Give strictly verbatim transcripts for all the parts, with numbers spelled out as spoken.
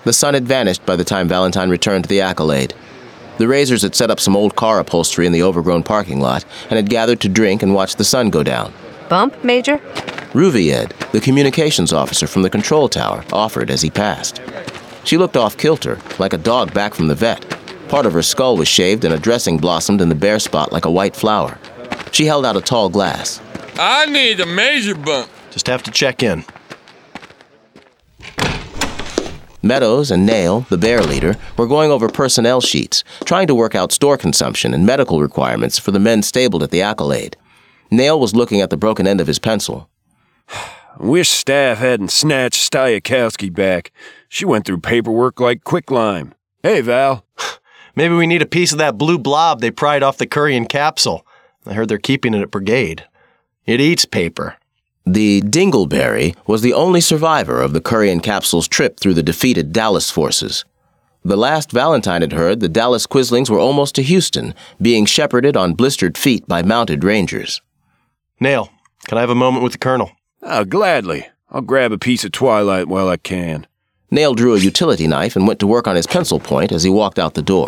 The sun had vanished by the time Valentine returned to the Accolade. The Razors had set up some old car upholstery in the overgrown parking lot and had gathered to drink and watch the sun go down. Bump, Major? Ruvied, the communications officer from the control tower, offered as he passed. She looked off-kilter, like a dog back from the vet. Part of her skull was shaved and a dressing blossomed in the bare spot like a white flower. She held out a tall glass. I need a Major bump. Just have to check in. Meadows and Nail, the bear leader, were going over personnel sheets, trying to work out store consumption and medical requirements for the men stabled at the Accolade. Nail was looking at the broken end of his pencil. Wish staff hadn't snatched Styakowski back. She went through paperwork like quicklime. Hey, Val. Maybe we need a piece of that blue blob they pried off the Curian capsule. I heard they're keeping it at Brigade. It eats paper. The Dingleberry was the only survivor of the Curian capsule's trip through the defeated Dallas forces. The last Valentine had heard, the Dallas Quislings were almost to Houston, being shepherded on blistered feet by mounted rangers. Nail, can I have a moment with the Colonel? Oh, gladly. I'll grab a piece of Twilight while I can. Nail drew a utility knife and went to work on his pencil point as he walked out the door.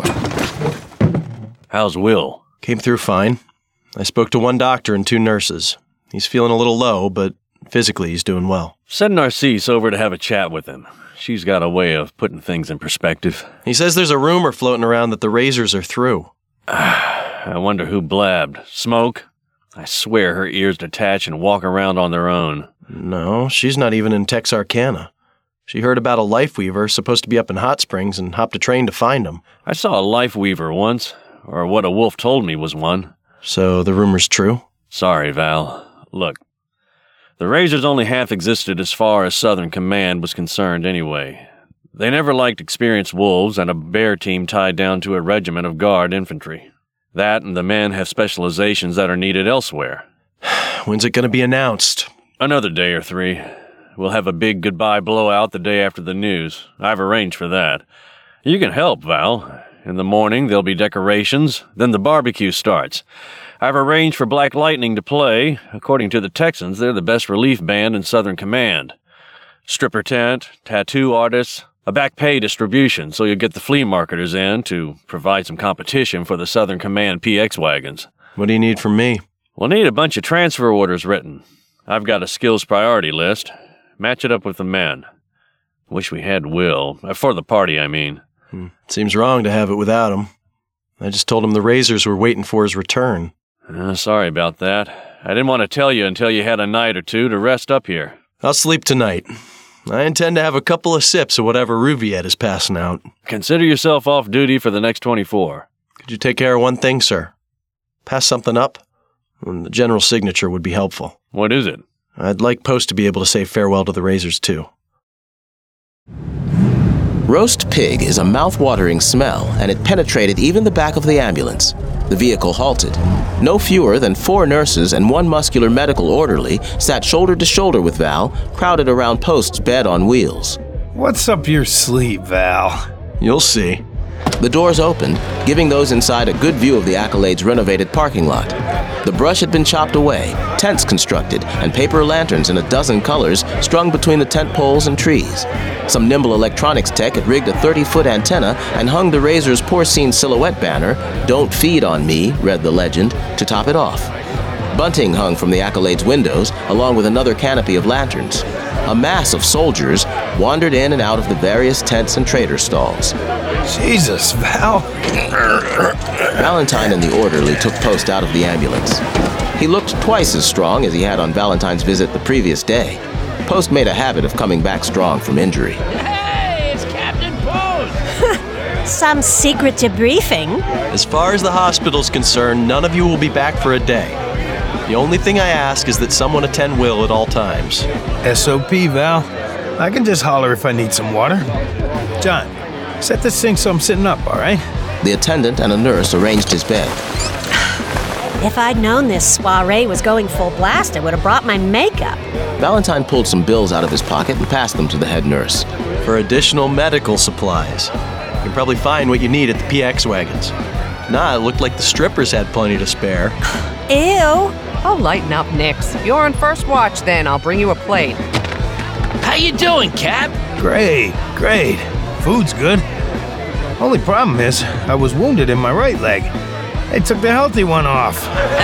How's Will? Came through fine. I spoke to one doctor and two nurses. He's feeling a little low, but physically he's doing well. Send Narcisse over to have a chat with him. She's got a way of putting things in perspective. He says there's a rumor floating around that the Razors are through. I wonder who blabbed. Smoke? I swear her ears detach and walk around on their own. No, she's not even in Texarkana. She heard about a life weaver supposed to be up in Hot Springs and hopped a train to find him. I saw a life weaver once, or what a wolf told me was one. So the rumor's true? Sorry, Val. Look, the Razors only half existed as far as Southern Command was concerned anyway. They never liked experienced wolves and a bear team tied down to a regiment of guard infantry. That and the men have specializations that are needed elsewhere. When's it going to be announced? Another day or three. We'll have a big goodbye blowout the day after the news. I've arranged for that. You can help, Val. In the morning, there'll be decorations, then the barbecue starts. I've arranged for Black Lightning to play. According to the Texans, they're the best relief band in Southern Command. Stripper tent, tattoo artists, a back pay distribution so you'll get the flea marketers in to provide some competition for the Southern Command P X wagons. What do you need from me? We'll need a bunch of transfer orders written. I've got a skills priority list. Match it up with the men. Wish we had Will. For the party, I mean. Hmm. Seems wrong to have it without him. I just told him the Razors were waiting for his return. Uh, sorry about that. I didn't want to tell you until you had a night or two to rest up here. I'll sleep tonight. I intend to have a couple of sips of whatever Ruviet is passing out. Consider yourself off duty for the next twenty-four. Could you take care of one thing, sir? Pass something up? The general signature would be helpful. What is it? I'd like Post to be able to say farewell to the Razors, too. Roast pig is a mouth-watering smell, and it penetrated even the back of the ambulance. The vehicle halted. No fewer than four nurses and one muscular medical orderly sat shoulder to shoulder with Val, crowded around Post's bed on wheels. What's up your sleeve, Val? You'll see. The doors opened, giving those inside a good view of the Accolade's renovated parking lot. The brush had been chopped away, tents constructed, and paper lanterns in a dozen colors strung between the tent poles and trees. Some nimble electronics tech had rigged a thirty-foot antenna and hung the Razor's porcine silhouette banner, "Don't feed on me," read the legend, to top it off. Bunting hung from the Accolade's windows, along with another canopy of lanterns. A mass of soldiers wandered in and out of the various tents and trader stalls. Jesus, Val. Valentine and the orderly took Post out of the ambulance. He looked twice as strong as he had on Valentine's visit the previous day. Post made a habit of coming back strong from injury. Hey, it's Captain Post! Some secret debriefing? As far as the hospital's concerned, none of you will be back for a day. The only thing I ask is that someone attend Will at all times. S O P, Val. I can just holler if I need some water. John, set this thing so I'm sitting up, all right? The attendant and a nurse arranged his bed. If I'd known this soiree was going full blast, I would have brought my makeup. Valentine pulled some bills out of his pocket and passed them to the head nurse. For additional medical supplies. You can probably find what you need at the P X wagons. Nah, it looked like the strippers had plenty to spare. Ew. Oh, lighten up, Nix. You're on first watch, then. I'll bring you a plate. How you doing, Cap? Great, great. food's good. Only problem is, I was wounded in my right leg. They took the healthy one off.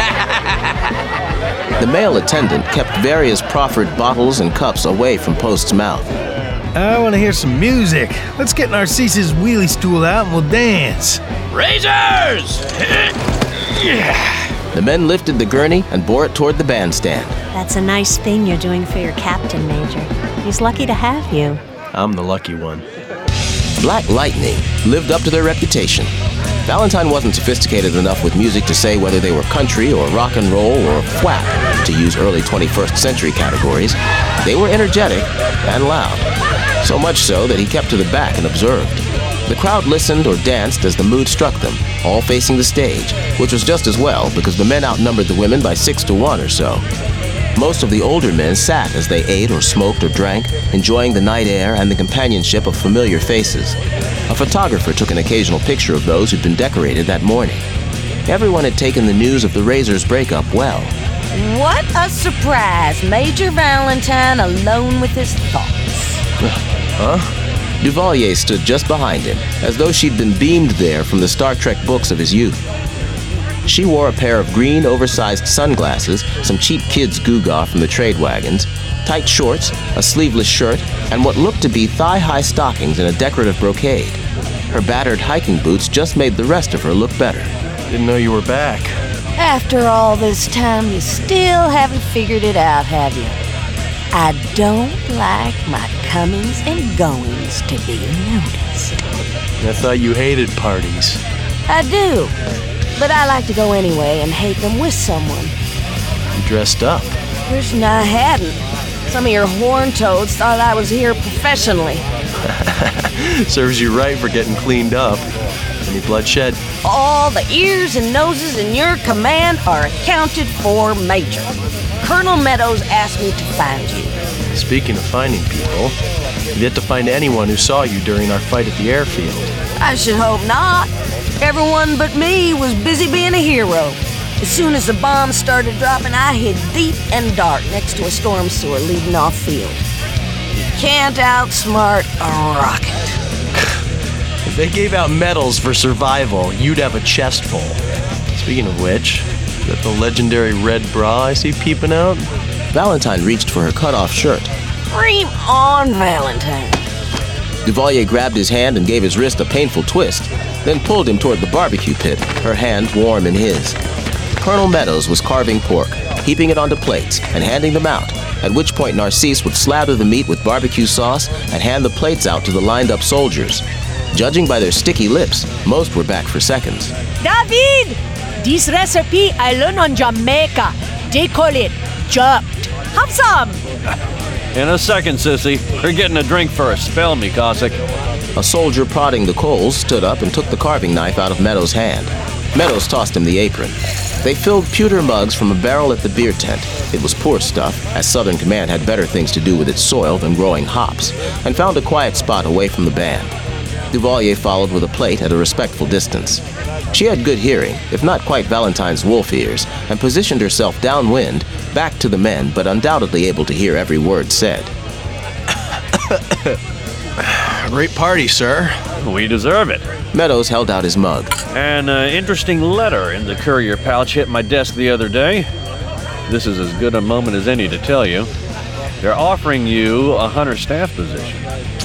The male attendant kept various proffered bottles and cups away from Post's mouth. I want to hear some music. Let's get Narcisse's wheelie stool out and we'll dance. Razors! The men lifted the gurney and bore it toward the bandstand. That's a nice thing you're doing for your captain, Major. He's lucky to have you. I'm the lucky one. Black Lightning lived up to their reputation. Valentine wasn't sophisticated enough with music to say whether they were country or rock and roll or thwap, to use early twenty-first century categories. They were energetic and loud, so much so that he kept to the back and observed. The crowd listened or danced as the mood struck them, all facing the stage, which was just as well because the men outnumbered the women by six to one or so. Most of the older men sat as they ate or smoked or drank, enjoying the night air and the companionship of familiar faces. A photographer took an occasional picture of those who'd been decorated that morning. Everyone had taken the news of the Razors' breakup well. What a surprise! Major Valentine alone with his thoughts. Huh? Duvalier stood just behind him, as though she'd been beamed there from the Star Trek books of his youth. She wore a pair of green, oversized sunglasses, some cheap kids' gewgaw from the trade wagons, tight shorts, a sleeveless shirt, and what looked to be thigh-high stockings in a decorative brocade. Her battered hiking boots just made the rest of her look better. Didn't know you were back. After all this time, you still haven't figured it out, have you? I don't like my comings and goings to be noticed. I thought you hated parties. I do, but I like to go anyway and hate them with someone. You dressed up. Wishing I hadn't. Some of your horn toads thought I was here professionally. Serves you right for getting cleaned up. Any bloodshed? All the ears and noses in your command are accounted for, Major. Colonel Meadows asked me to find you. Speaking of finding people, you've yet to find anyone who saw you during our fight at the airfield. I should hope not. Everyone but me was busy being a hero. As soon as the bombs started dropping, I hid deep and dark next to a storm sewer leading off field. You can't outsmart a rocket. If they gave out medals for survival, you'd have a chest full. Speaking of which, is that the legendary red bra I see peeping out? Valentine reached for her cut-off shirt. Dream on, Valentine. Duvalier grabbed his hand and gave his wrist a painful twist, then pulled him toward the barbecue pit, her hand warm in his. Colonel Meadows was carving pork, heaping it onto plates, and handing them out, at which point Narcisse would slather the meat with barbecue sauce and hand the plates out to the lined-up soldiers. Judging by their sticky lips, most were back for seconds. David! This recipe I learned on Jamaica. They call it jerked. Have some! In a second, sissy. We're getting a drink first. Spell me, Cossack. A soldier prodding the coals stood up and took the carving knife out of Meadows' hand. Meadows tossed him the apron. They filled pewter mugs from a barrel at the beer tent. It was poor stuff, as Southern Command had better things to do with its soil than growing hops, and found a quiet spot away from the band. Duvalier followed with a plate at a respectful distance. She had good hearing, if not quite Valentine's wolf ears, and positioned herself downwind, back to the men, but undoubtedly able to hear every word said. Great party, sir. We deserve it. Meadows held out his mug. An uh, interesting letter in the courier pouch hit my desk the other day. This is as good a moment as any to tell you. They're offering you a hunter staff position.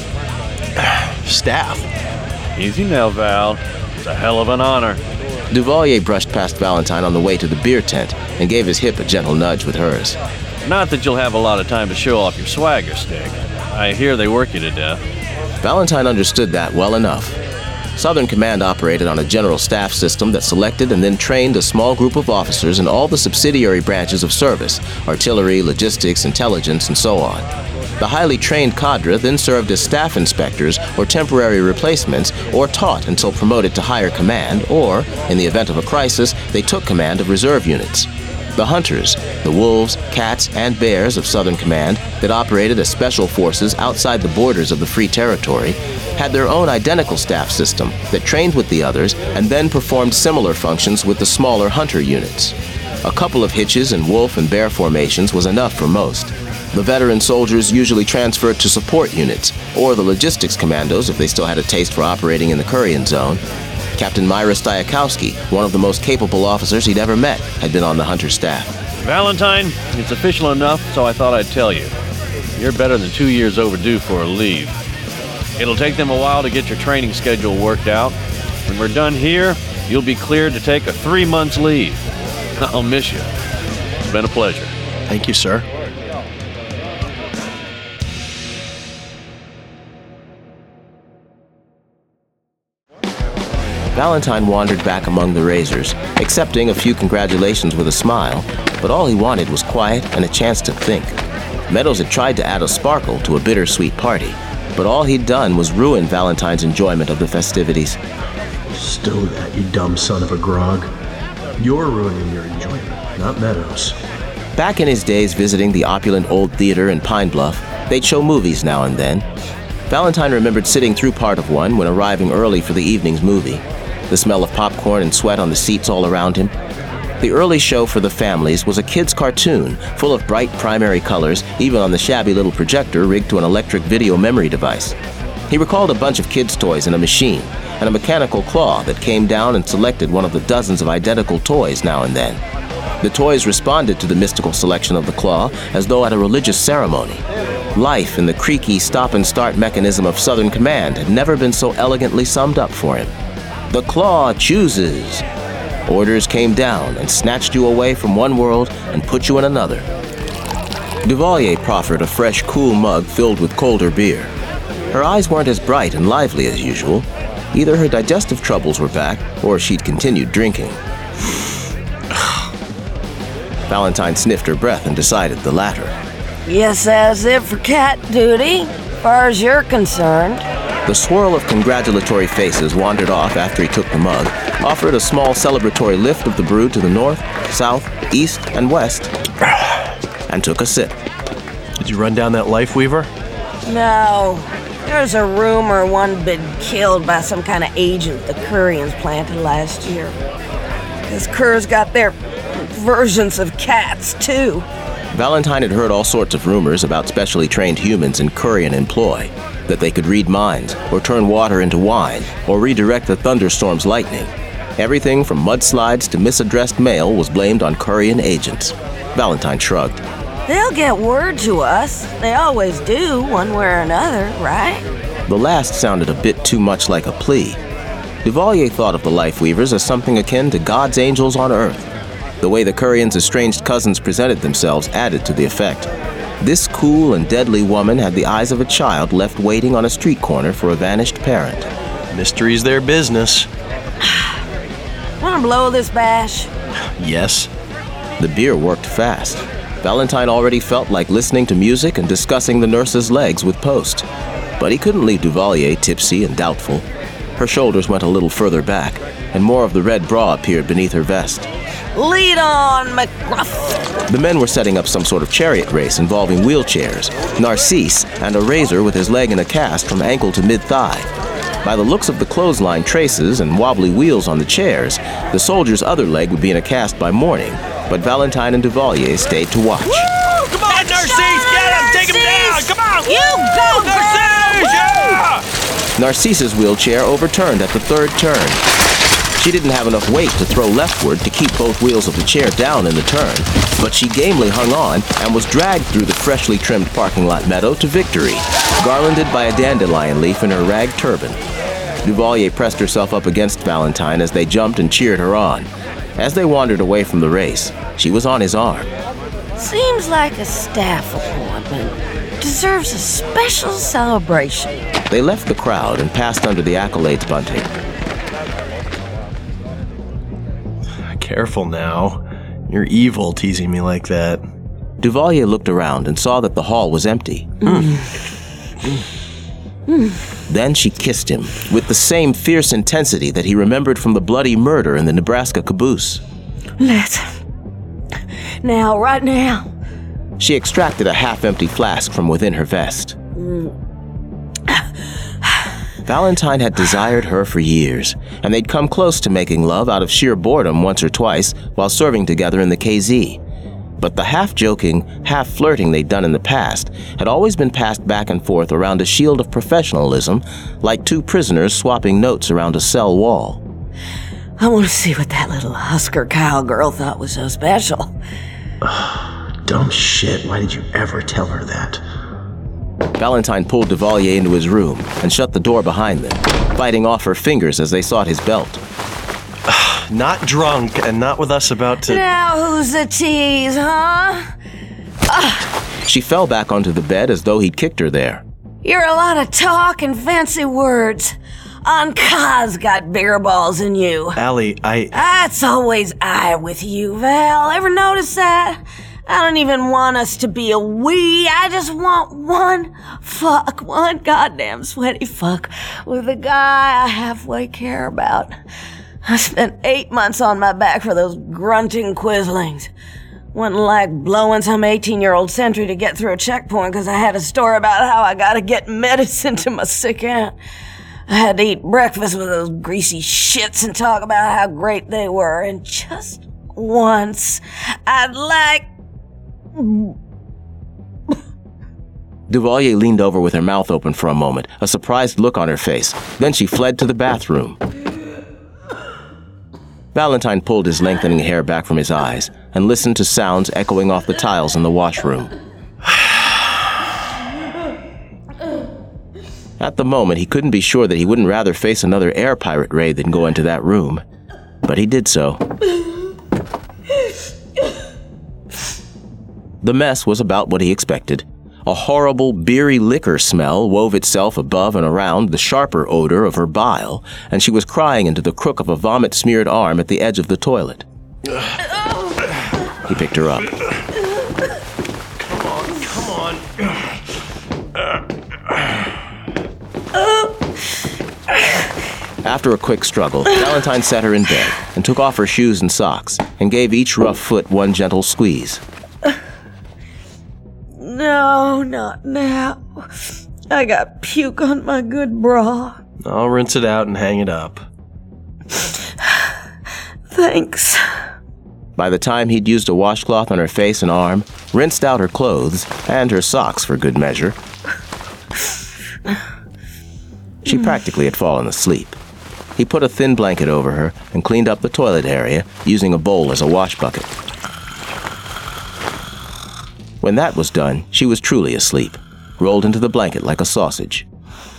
Staff? Easy now, Val. It's a hell of an honor. Duvalier brushed past Valentine on the way to the beer tent and gave his hip a gentle nudge with hers. Not that you'll have a lot of time to show off your swagger stick. I hear they work you to death. Valentine understood that well enough. Southern Command operated on a general staff system that selected and then trained a small group of officers in all the subsidiary branches of service, artillery, logistics, intelligence, and so on. The highly trained cadre then served as staff inspectors or temporary replacements, or taught until promoted to higher command, or, in the event of a crisis, they took command of reserve units. The hunters, the wolves, cats, and bears of Southern Command that operated as special forces outside the borders of the Free Territory, had their own identical staff system that trained with the others and then performed similar functions with the smaller hunter units. A couple of hitches in wolf and bear formations was enough for most. The veteran soldiers usually transferred to support units, or the logistics commandos if they still had a taste for operating in the Kurian zone. Captain Myra Stayakowski, one of the most capable officers he'd ever met, had been on the Hunter staff. Valentine, it's official enough, so I thought I'd tell you. You're better than two years overdue for a leave. It'll take them a while to get your training schedule worked out. When we're done here, you'll be cleared to take a three months leave. I'll miss you. It's been a pleasure. Thank you, sir. Valentine wandered back among the Razors, accepting a few congratulations with a smile, but all he wanted was quiet and a chance to think. Meadows had tried to add a sparkle to a bittersweet party, but all he'd done was ruin Valentine's enjoyment of the festivities. Stow that, you dumb son of a grog. You're ruining your enjoyment, not Meadows. Back in his days visiting the opulent old theater in Pine Bluff, they'd show movies now and then. Valentine remembered sitting through part of one when arriving early for the evening's movie. The smell of popcorn and sweat on the seats all around him. The early show for the families was a kid's cartoon, full of bright primary colors, even on the shabby little projector rigged to an electric video memory device. He recalled a bunch of kids' toys and a machine, and a mechanical claw that came down and selected one of the dozens of identical toys now and then. The toys responded to the mystical selection of the claw as though at a religious ceremony. Life in the creaky stop-and-start mechanism of Southern Command had never been so elegantly summed up for him. The claw chooses. Orders came down and snatched you away from one world and put you in another. Duvalier proffered a fresh, cool mug filled with colder beer. Her eyes weren't as bright and lively as usual. Either her digestive troubles were back, or she'd continued drinking. Valentine sniffed her breath and decided the latter. Yes, that's it for cat duty, far as you're concerned. The swirl of congratulatory faces wandered off after he took the mug, offered a small celebratory lift of the brew to the north, south, east, and west, and took a sip. Did you run down that life weaver? No. There's a rumor one'd been killed by some kind of agent the Kurians planted last year. These Kurs got their versions of cats, too. Valentine had heard all sorts of rumors about specially trained humans in Kurian employ, that they could read minds, or turn water into wine, or redirect the thunderstorm's lightning. Everything from mudslides to misaddressed mail was blamed on Kurian agents. Valentine shrugged. They'll get word to us. They always do, one way or another, right? The last sounded a bit too much like a plea. Duvalier thought of the Life Weavers as something akin to God's angels on Earth. The way the Kurians' estranged cousins presented themselves added to the effect. This cool and deadly woman had the eyes of a child left waiting on a street corner for a vanished parent. Mystery's their business. Wanna blow this bash? Yes. The beer worked fast. Valentine already felt like listening to music and discussing the nurse's legs with Post. But he couldn't leave Duvalier tipsy and doubtful. Her shoulders went a little further back, and more of the red bra appeared beneath her vest. Lead on, McGruff! The men were setting up some sort of chariot race involving wheelchairs, Narcisse, and a razor with his leg in a cast from ankle to mid-thigh. By the looks of the clothesline traces and wobbly wheels on the chairs, the soldier's other leg would be in a cast by morning, but Valentine and Duvalier stayed to watch. Woo! Come on, Narcisse! Get him! Take him down! Come on! You go, Narcisse! Yeah! Narcisse's wheelchair overturned at the third turn. She didn't have enough weight to throw leftward to keep both wheels of the chair down in the turn, but she gamely hung on and was dragged through the freshly trimmed parking lot meadow to victory, garlanded by a dandelion leaf in her rag turban. Duvalier pressed herself up against Valentine as they jumped and cheered her on. As they wandered away from the race, she was on his arm. Seems like a staff appointment. Deserves a special celebration. They left the crowd and passed under the accolades bunting. Careful now. You're evil teasing me like that. Duvalier looked around and saw that the hall was empty. Mm. Mm. Then she kissed him with the same fierce intensity that he remembered from the bloody murder in the Nebraska caboose. Let's. Now, right now. She extracted a half-empty flask from within her vest. Mm. Valentine had desired her for years, and they'd come close to making love out of sheer boredom once or twice while serving together in the K Z. But the half-joking, half-flirting they'd done in the past had always been passed back and forth around a shield of professionalism, like two prisoners swapping notes around a cell wall. I want to see what that little Husker cowgirl thought was so special. Dumb shit. Why did you ever tell her that? Valentine pulled Duvalier into his room and shut the door behind them, biting off her fingers as they sought his belt. Not drunk and not with us about to... Now who's the tease, huh? Ugh. She fell back onto the bed as though he'd kicked her there. You're a lot of talk and fancy words. Anka's got bigger balls than you. Allie, I... That's always I with you, Val. Ever notice that? I don't even want us to be a we. I just want one fuck, one goddamn sweaty fuck with a guy I halfway care about. I spent eight months on my back for those grunting quislings. Wasn't like blowing some eighteen-year-old sentry to get through a checkpoint because I had a story about how I gotta get medicine to my sick aunt. I had to eat breakfast with those greasy shits and talk about how great they were. And just once, I'd like... Duvalier leaned over with her mouth open for a moment, a surprised look on her face. Then she fled to the bathroom. Valentine pulled his lengthening hair back from his eyes and listened to sounds echoing off the tiles in the washroom. At the moment, he couldn't be sure that he wouldn't rather face another air pirate raid than go into that room. But he did so. The mess was about what he expected. A horrible, beery liquor smell wove itself above and around the sharper odor of her bile, and she was crying into the crook of a vomit-smeared arm at the edge of the toilet. He picked her up. Come on, come on. After a quick struggle, Valentine set her in bed and took off her shoes and socks and gave each rough foot one gentle squeeze. No, not now. I got puke on my good bra. I'll rinse it out and hang it up. Thanks. By the time he'd used a washcloth on her face and arm, rinsed out her clothes, and her socks for good measure, she practically had fallen asleep. He put a thin blanket over her and cleaned up the toilet area, using a bowl as a wash bucket. When that was done, she was truly asleep, rolled into the blanket like a sausage.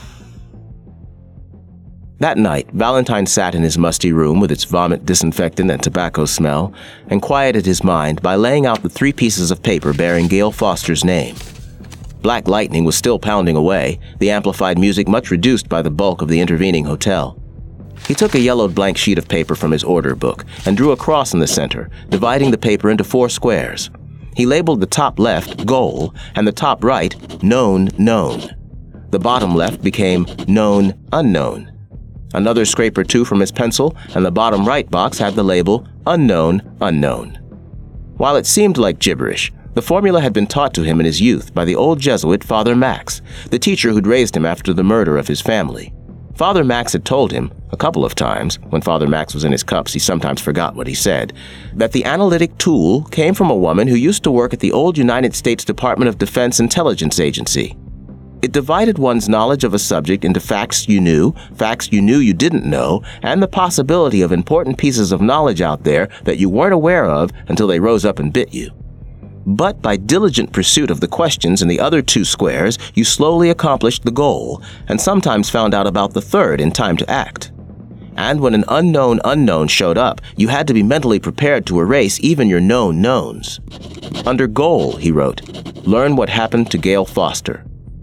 That night, Valentine sat in his musty room with its vomit disinfectant and tobacco smell and quieted his mind by laying out the three pieces of paper bearing Gail Foster's name. Black lightning was still pounding away, the amplified music much reduced by the bulk of the intervening hotel. He took a yellowed blank sheet of paper from his order book and drew a cross in the center, dividing the paper into four squares. He labeled the top left goal and the top right known known. The bottom left became known unknown. Another scrape or two from his pencil, and the bottom right box had the label unknown unknown. While it seemed like gibberish, the formula had been taught to him in his youth by the old Jesuit Father Max, the teacher who'd raised him after the murder of his family. Father Max had told him, a couple of times, when Father Max was in his cups he sometimes forgot what he said, that the analytic tool came from a woman who used to work at the old United States Department of Defense Intelligence Agency. It divided one's knowledge of a subject into facts you knew, facts you knew you didn't know, and the possibility of important pieces of knowledge out there that you weren't aware of until they rose up and bit you. But by diligent pursuit of the questions in the other two squares, you slowly accomplished the goal, and sometimes found out about the third in time to act. And when an unknown unknown showed up, you had to be mentally prepared to erase even your known knowns. Under goal, he wrote, learn what happened to Gail Foster.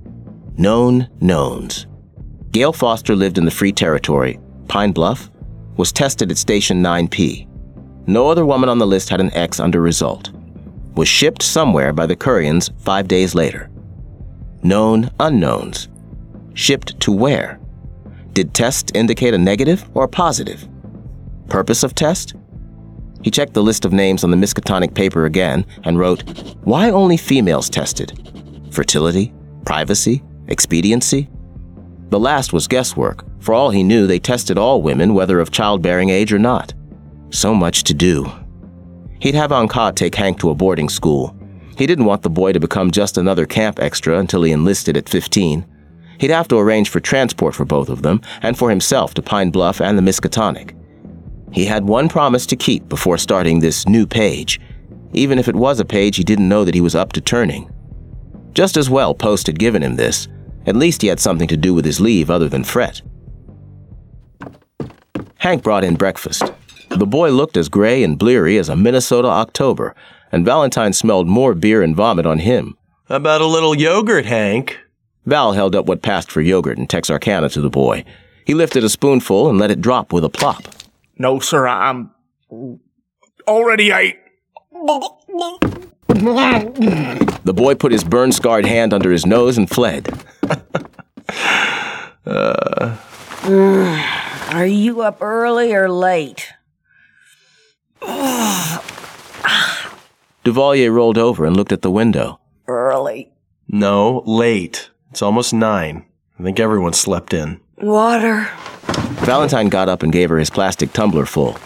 Known knowns. Gail Foster lived in the Free Territory, Pine Bluff, was tested at Station nine P. No other woman on the list had an X under result. Was shipped somewhere by the Curians five days later. Known unknowns. Shipped to where? Did test indicate a negative or a positive? Purpose of test? He checked the list of names on the Miskatonic paper again and wrote, why only females tested? Fertility? Privacy? Expediency? The last was guesswork. For all he knew, they tested all women, whether of childbearing age or not. So much to do. He'd have Anka take Hank to a boarding school. He didn't want the boy to become just another camp extra until he enlisted at fifteen. He'd have to arrange for transport for both of them and for himself to Pine Bluff and the Miskatonic. He had one promise to keep before starting this new page, even if it was a page he didn't know that he was up to turning. Just as well Post had given him this. At least he had something to do with his leave other than fret. Hank brought in breakfast. The boy looked as gray and bleary as a Minnesota October, and Valentine smelled more beer and vomit on him. How about a little yogurt, Hank? Val held up what passed for yogurt in Texarkana to the boy. He lifted a spoonful and let it drop with a plop. No, sir, I'm already ate. The boy put his burn-scarred hand under his nose and fled. uh. Are you up early or late? Duvalier rolled over and looked at the window. Early. No, late. It's almost nine. I think everyone slept in. Water. Valentine got up and gave her his plastic tumbler full.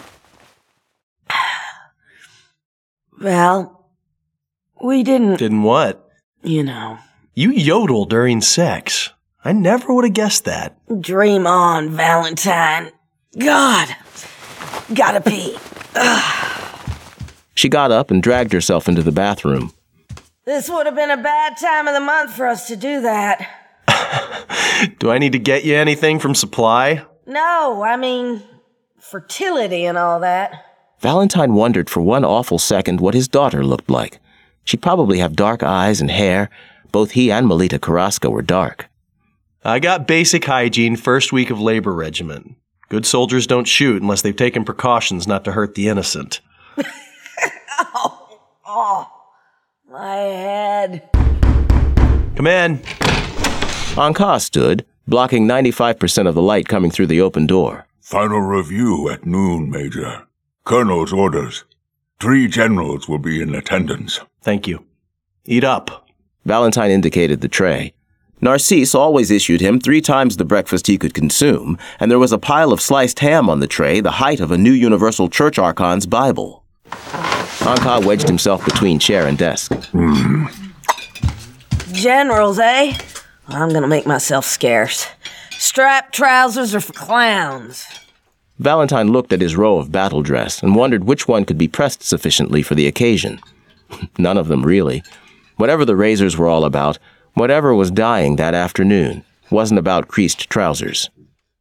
Val, we didn't... Didn't what? You know. You yodel during sex. I never would have guessed that. Dream on, Valentine. God. Gotta pee. Ugh. She got up and dragged herself into the bathroom. This would have been a bad time of the month for us to do that. Do I need to get you anything from Supply? No, I mean, fertility and all that. Valentine wondered for one awful second what his daughter looked like. She'd probably have dark eyes and hair. Both he and Melita Carrasco were dark. I got basic hygiene first week of labor regiment. Good soldiers don't shoot unless they've taken precautions not to hurt the innocent. oh, oh, my head. Come in. Anka stood, blocking ninety-five percent of the light coming through the open door. Final review at noon, Major. Colonel's orders. Three generals will be in attendance. Thank you. Eat up. Valentine indicated the tray. Narcisse always issued him three times the breakfast he could consume, and there was a pile of sliced ham on the tray the height of a New Universal Church Archon's Bible. Anka wedged himself between chair and desk. Mm. Generals, eh? I'm gonna make myself scarce. Striped trousers are for clowns. Valentine looked at his row of battle dress and wondered which one could be pressed sufficiently for the occasion. None of them, really. Whatever the razors were all about, whatever was dying that afternoon, wasn't about creased trousers.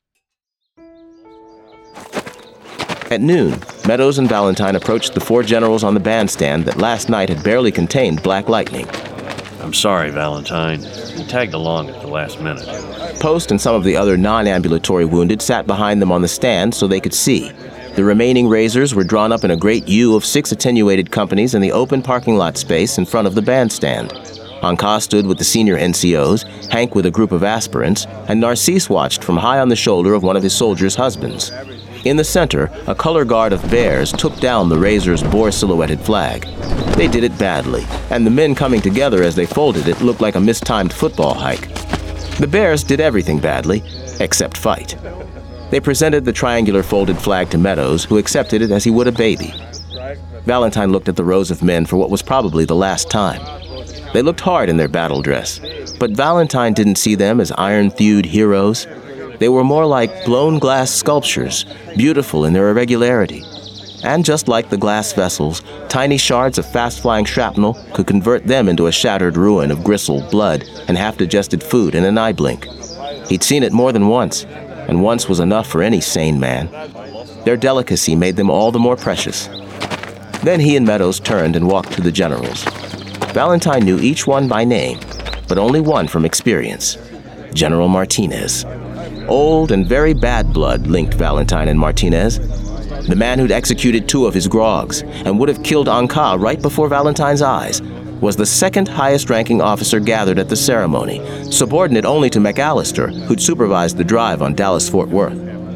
At noon, Meadows and Valentine approached the four generals on the bandstand that last night had barely contained Black Lightning. I'm sorry, Valentine. You tagged along at the last minute. Post and some of the other non-ambulatory wounded sat behind them on the stand so they could see. The remaining razors were drawn up in a great U of six attenuated companies in the open parking lot space in front of the bandstand. Anka stood with the senior N C Os, Hank with a group of aspirants, and Narcisse watched from high on the shoulder of one of his soldiers' husbands. In the center, a color guard of bears took down the razor's boar-silhouetted flag. They did it badly, and the men coming together as they folded it looked like a mistimed football hike. The bears did everything badly, except fight. They presented the triangular folded flag to Meadows, who accepted it as he would a baby. Valentine looked at the rows of men for what was probably the last time. They looked hard in their battle dress, but Valentine didn't see them as iron-thewed heroes. They were more like blown glass sculptures, beautiful in their irregularity. And just like the glass vessels, tiny shards of fast-flying shrapnel could convert them into a shattered ruin of gristle, blood, and half-digested food in an eye blink. He'd seen it more than once, and once was enough for any sane man. Their delicacy made them all the more precious. Then he and Meadows turned and walked to the generals. Valentine knew each one by name, but only one from experience, General Martinez. Old and very bad blood linked Valentine and Martinez. The man who'd executed two of his grogs and would have killed Anka right before Valentine's eyes was the second highest-ranking officer gathered at the ceremony, subordinate only to McAllister, who'd supervised the drive on Dallas-Fort Worth.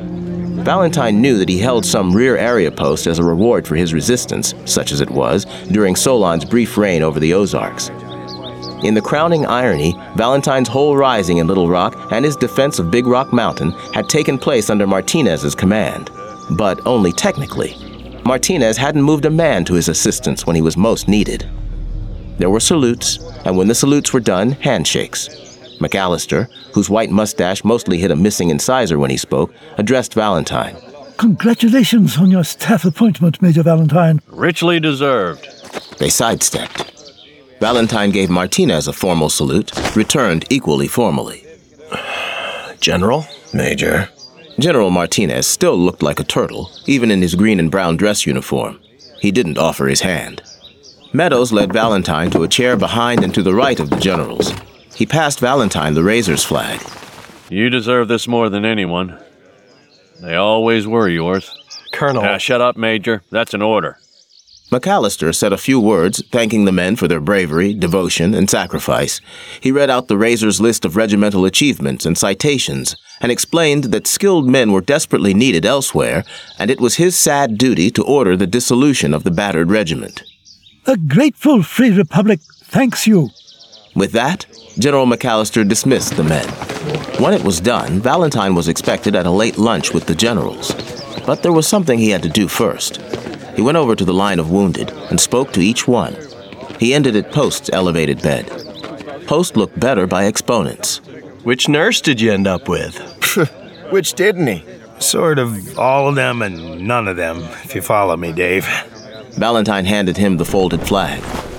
Valentine knew that he held some rear area post as a reward for his resistance, such as it was, during Solon's brief reign over the Ozarks. In the crowning irony, Valentine's whole rising in Little Rock and his defense of Big Rock Mountain had taken place under Martinez's command. But only technically. Martinez hadn't moved a man to his assistance when he was most needed. There were salutes, and when the salutes were done, handshakes. McAllister, whose white mustache mostly hid a missing incisor when he spoke, addressed Valentine. Congratulations on your staff appointment, Major Valentine. Richly deserved. They sidestepped. Valentine gave Martinez a formal salute, returned equally formally. General? Major. General Martinez still looked like a turtle, even in his green and brown dress uniform. He didn't offer his hand. Meadows led Valentine to a chair behind and to the right of the generals. He passed Valentine the Razor's flag. You deserve this more than anyone. They always were yours. Colonel. Now, shut up, Major. That's an order. McAllister said a few words, thanking the men for their bravery, devotion, and sacrifice. He read out the Razor's list of regimental achievements and citations, and explained that skilled men were desperately needed elsewhere, and it was his sad duty to order the dissolution of the battered regiment. A grateful Free Republic thanks you. With that, General McAllister dismissed the men. When it was done, Valentine was expected at a late lunch with the generals. But there was something he had to do first. He went over to the line of wounded and spoke to each one. He ended at Post's elevated bed. Post looked better by exponents. Which nurse did you end up with? Which didn't he? Sort of all of them and none of them, if you follow me, Dave. Valentine handed him the folded flag.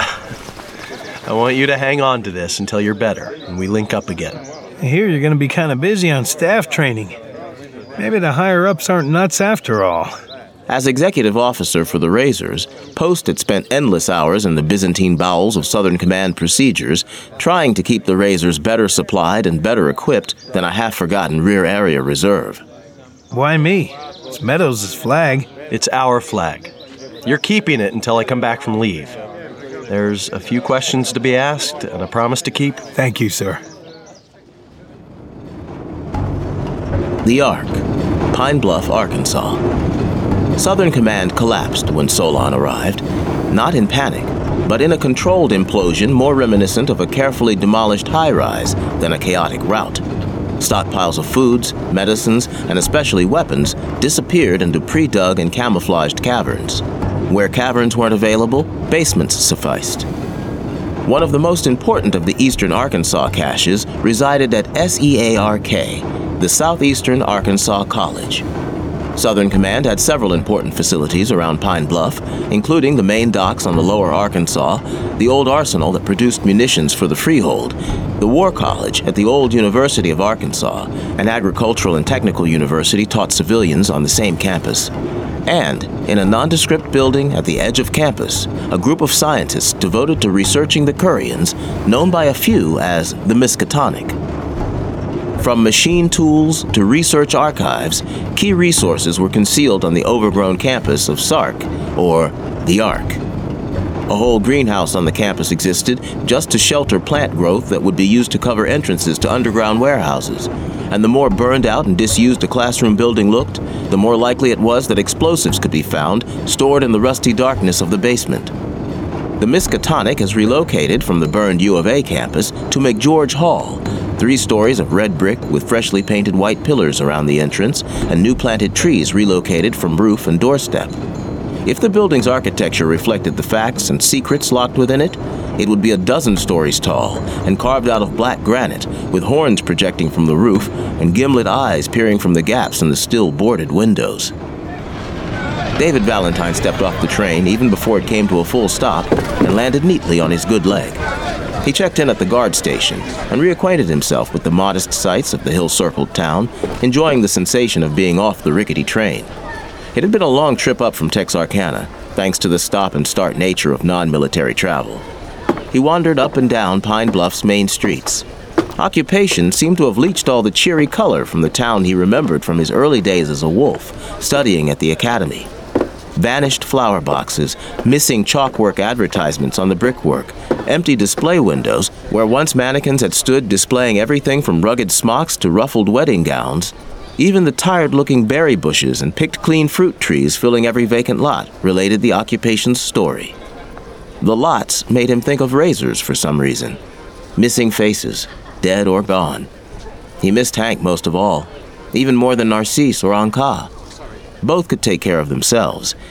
I want you to hang on to this until you're better, and we link up again. I hear you're going to be kind of busy on staff training. Maybe the higher-ups aren't nuts after all. As executive officer for the Razors, Post had spent endless hours in the Byzantine bowels of Southern Command procedures, trying to keep the Razors better supplied and better equipped than a half-forgotten rear area reserve. Why me? It's Meadows' flag. It's our flag. You're keeping it until I come back from leave. There's a few questions to be asked and a promise to keep. Thank you, sir. The Ark, Pine Bluff, Arkansas. Southern Command collapsed when Solon arrived, not in panic, but in a controlled implosion more reminiscent of a carefully demolished high-rise than a chaotic rout. Stockpiles of foods, medicines, and especially weapons disappeared into pre-dug and camouflaged caverns. Where caverns weren't available, basements sufficed. One of the most important of the eastern Arkansas caches resided at S E A R K, the Southeastern Arkansas College. Southern Command had several important facilities around Pine Bluff, including the main docks on the lower Arkansas, the old arsenal that produced munitions for the Freehold, the War College at the old University of Arkansas, an agricultural and technical university taught civilians on the same campus. And, in a nondescript building at the edge of campus, a group of scientists devoted to researching the Curians, known by a few as the Miskatonic. From machine tools to research archives, key resources were concealed on the overgrown campus of Sark, or the Ark. A whole greenhouse on the campus existed just to shelter plant growth that would be used to cover entrances to underground warehouses. And the more burned out and disused a classroom building looked, the more likely it was that explosives could be found, stored in the rusty darkness of the basement. The Miskatonic has relocated from the burned U of A campus to McGeorge Hall, three stories of red brick with freshly painted white pillars around the entrance and new planted trees relocated from roof and doorstep. If the building's architecture reflected the facts and secrets locked within it, it would be a dozen stories tall and carved out of black granite, with horns projecting from the roof and gimlet eyes peering from the gaps in the still boarded windows. David Valentine stepped off the train even before it came to a full stop and landed neatly on his good leg. He checked in at the guard station and reacquainted himself with the modest sights of the hill-circled town, enjoying the sensation of being off the rickety train. It had been a long trip up from Texarkana, thanks to the stop-and-start nature of non-military travel. He wandered up and down Pine Bluff's main streets. Occupation seemed to have leached all the cheery color from the town he remembered from his early days as a wolf, studying at the academy. Vanished flower boxes, missing chalkwork advertisements on the brickwork, empty display windows where once mannequins had stood displaying everything from rugged smocks to ruffled wedding gowns. Even the tired-looking berry bushes and picked-clean fruit trees filling every vacant lot related the occupation's story. The lots made him think of Razors for some reason. Missing faces, dead or gone. He missed Hank most of all, even more than Narcisse or Anka. Both could take care of themselves.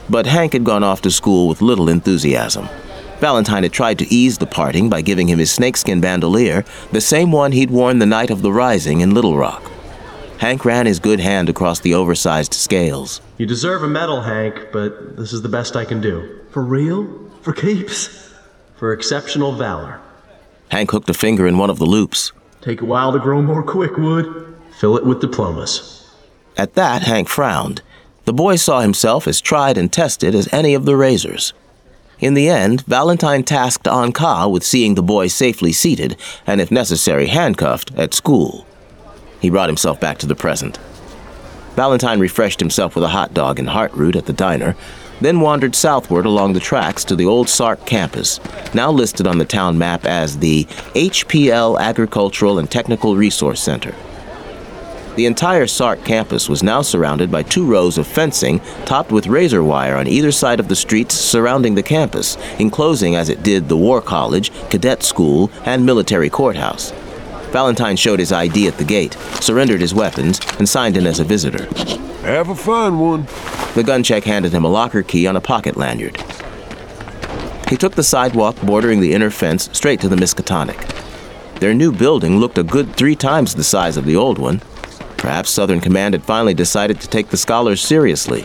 But Hank had gone off to school with little enthusiasm. Valentine had tried to ease the parting by giving him his snakeskin bandolier, the same one he'd worn the night of the Rising in Little Rock. Hank ran his good hand across the oversized scales. You deserve a medal, Hank, but this is the best I can do. For real? For keeps? For exceptional valor. Hank hooked a finger in one of the loops. Take a while to grow more quickwood. Fill it with diplomas. At that, Hank frowned. The boy saw himself as tried and tested as any of the razors. In the end, Valentine tasked Anka with seeing the boy safely seated, and if necessary handcuffed, at school. He brought himself back to the present. Valentine refreshed himself with a hot dog and heart root at the diner, then wandered southward along the tracks to the old Sark campus, now listed on the town map as the H P L Agricultural and Technical Resource Center. The entire Sark campus was now surrounded by two rows of fencing topped with razor wire on either side of the streets surrounding the campus, enclosing as it did the War College, Cadet School, and Military Courthouse. Valentine showed his I D at the gate, surrendered his weapons, and signed in as a visitor. Have a fun one. The gun check handed him a locker key on a pocket lanyard. He took the sidewalk bordering the inner fence straight to the Miskatonic. Their new building looked a good three times the size of the old one. Perhaps Southern Command had finally decided to take the scholars seriously.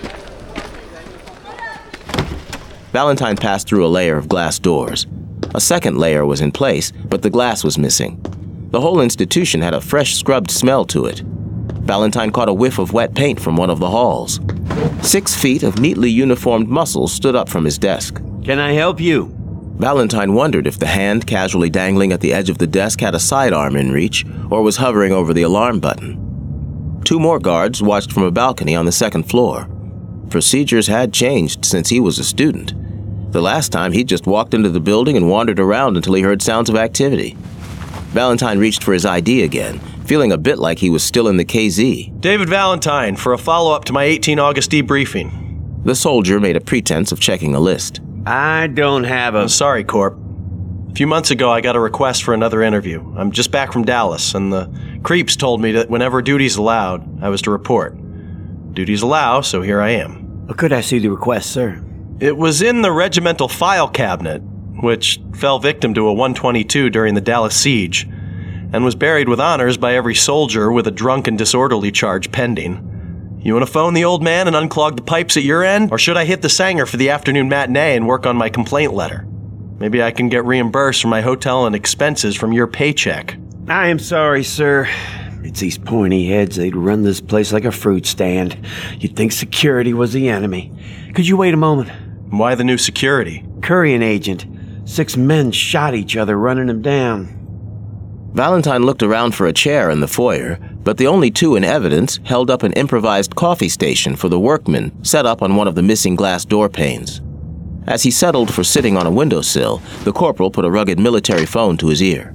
Valentine passed through a layer of glass doors. A second layer was in place, but the glass was missing. The whole institution had a fresh scrubbed smell to it. Valentine caught a whiff of wet paint from one of the halls. Six feet of neatly uniformed muscles stood up from his desk. Can I help you? Valentine wondered if the hand casually dangling at the edge of the desk had a sidearm in reach or was hovering over the alarm button. Two more guards watched from a balcony on the second floor. Procedures had changed since he was a student. The last time he'd just walked into the building and wandered around until he heard sounds of activity. Valentine reached for his I D again, feeling a bit like he was still in the K Z. David Valentine, for a follow-up to my eighteenth August debriefing. The soldier made a pretense of checking a list. I don't have a... I'm sorry, Corp. A few months ago, I got a request for another interview. I'm just back from Dallas, and the creeps told me that whenever duties allowed, I was to report. Duties allow, so here I am. Could I see the request, sir? It was in the regimental file cabinet, which fell victim to a one twenty-two during the Dallas siege, and was buried with honors by every soldier with a drunk and disorderly charge pending. You want to phone the old man and unclog the pipes at your end? Or should I hit the Sanger for the afternoon matinee and work on my complaint letter? Maybe I can get reimbursed for my hotel and expenses from your paycheck. I am sorry, sir. It's these pointy heads. They'd run this place like a fruit stand. You'd think security was the enemy. Could you wait a moment? Why the new security? Currian agent. Six men shot each other running him down. Valentine looked around for a chair in the foyer, but the only two in evidence held up an improvised coffee station for the workmen set up on one of the missing glass door panes. As he settled for sitting on a windowsill, the corporal put a rugged military phone to his ear.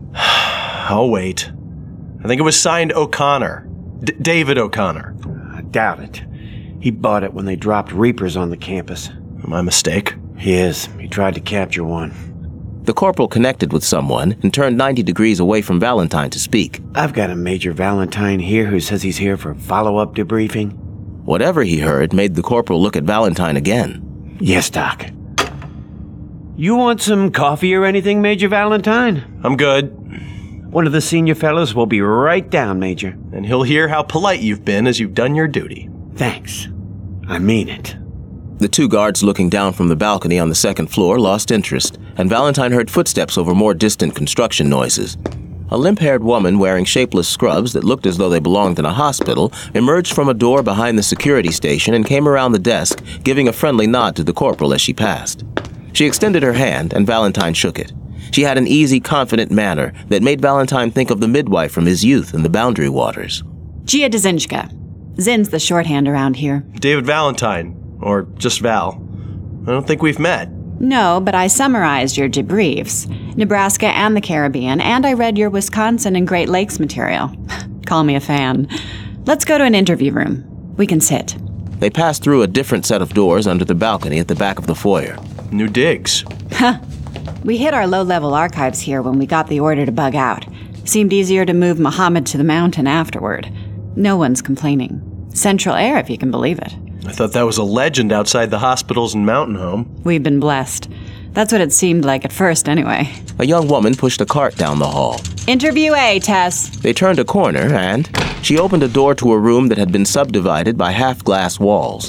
I'll wait. I think it was signed O'Connor. D- David O'Connor. I doubt it. He bought it when they dropped Reapers on the campus. My mistake? Yes, he tried to capture one. The corporal connected with someone and turned ninety degrees away from Valentine to speak. I've got a Major Valentine here who says he's here for follow-up debriefing. Whatever he heard made the corporal look at Valentine again. Yes, Doc. You want some coffee or anything, Major Valentine? I'm good. One of the senior fellows will be right down, Major. And he'll hear how polite you've been as you've done your duty. Thanks. I mean it. The two guards looking down from the balcony on the second floor lost interest, and Valentine heard footsteps over more distant construction noises. A limp-haired woman wearing shapeless scrubs that looked as though they belonged in a hospital emerged from a door behind the security station and came around the desk, giving a friendly nod to the corporal as she passed. She extended her hand, and Valentine shook it. She had an easy, confident manner that made Valentine think of the midwife from his youth in the Boundary Waters. Gia Dzinska. Zin's the shorthand around here. David Valentine. Or just Val. I don't think we've met. No, but I summarized your debriefs. Nebraska and the Caribbean, and I read your Wisconsin and Great Lakes material. Call me a fan. Let's go to an interview room. We can sit. They passed through a different set of doors under the balcony at the back of the foyer. New digs. Huh. We hit our low-level archives here when we got the order to bug out. Seemed easier to move Muhammad to the mountain afterward. No one's complaining. Central air, if you can believe it. I thought that was a legend outside the hospitals and mountain home. We've been blessed. That's what it seemed like at first, anyway. A young woman pushed a cart down the hall. Interview A, Tess. They turned a corner, and she opened a door to a room that had been subdivided by half-glass walls.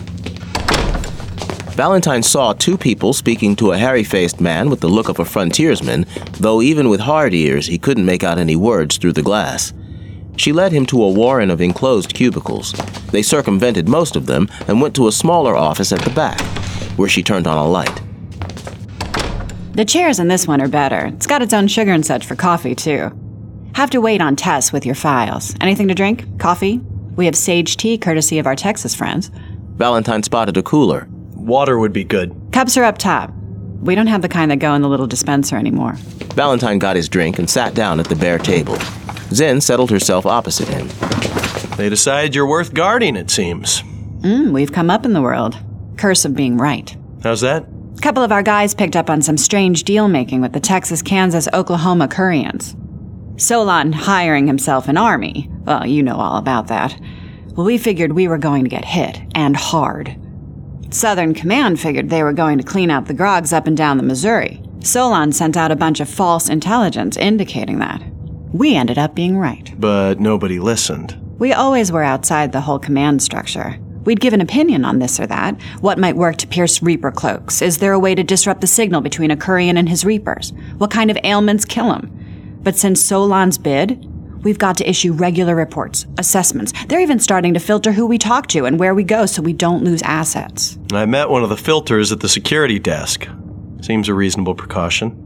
Valentine saw two people speaking to a hairy-faced man with the look of a frontiersman, though even with hard ears, he couldn't make out any words through the glass. She led him to a warren of enclosed cubicles. They circumvented most of them and went to a smaller office at the back, where she turned on a light. The chairs in this one are better. It's got its own sugar and such for coffee, too. Have to wait on Tess with your files. Anything to drink? Coffee? We have sage tea courtesy of our Texas friends. Valentine spotted a cooler. Water would be good. Cups are up top. We don't have the kind that go in the little dispenser anymore. Valentine got his drink and sat down at the bare table. Zen settled herself opposite him. They decide you're worth guarding, it seems. Mm, we've come up in the world. Curse of being right. How's that? A couple of our guys picked up on some strange deal-making with the Texas, Kansas, Oklahoma Kurians. Solon hiring himself an army. Well, you know all about that. Well, we figured we were going to get hit, and hard. Southern Command figured they were going to clean out the grogs up and down the Missouri. Solon sent out a bunch of false intelligence indicating that. We ended up being right. But nobody listened. We always were outside the whole command structure. We'd give an opinion on this or that. What might work to pierce Reaper cloaks? Is there a way to disrupt the signal between a Kurian and his Reapers? What kind of ailments kill him? But since Solon's bid, we've got to issue regular reports, assessments. They're even starting to filter who we talk to and where we go so we don't lose assets. I met one of the filters at the security desk. Seems a reasonable precaution.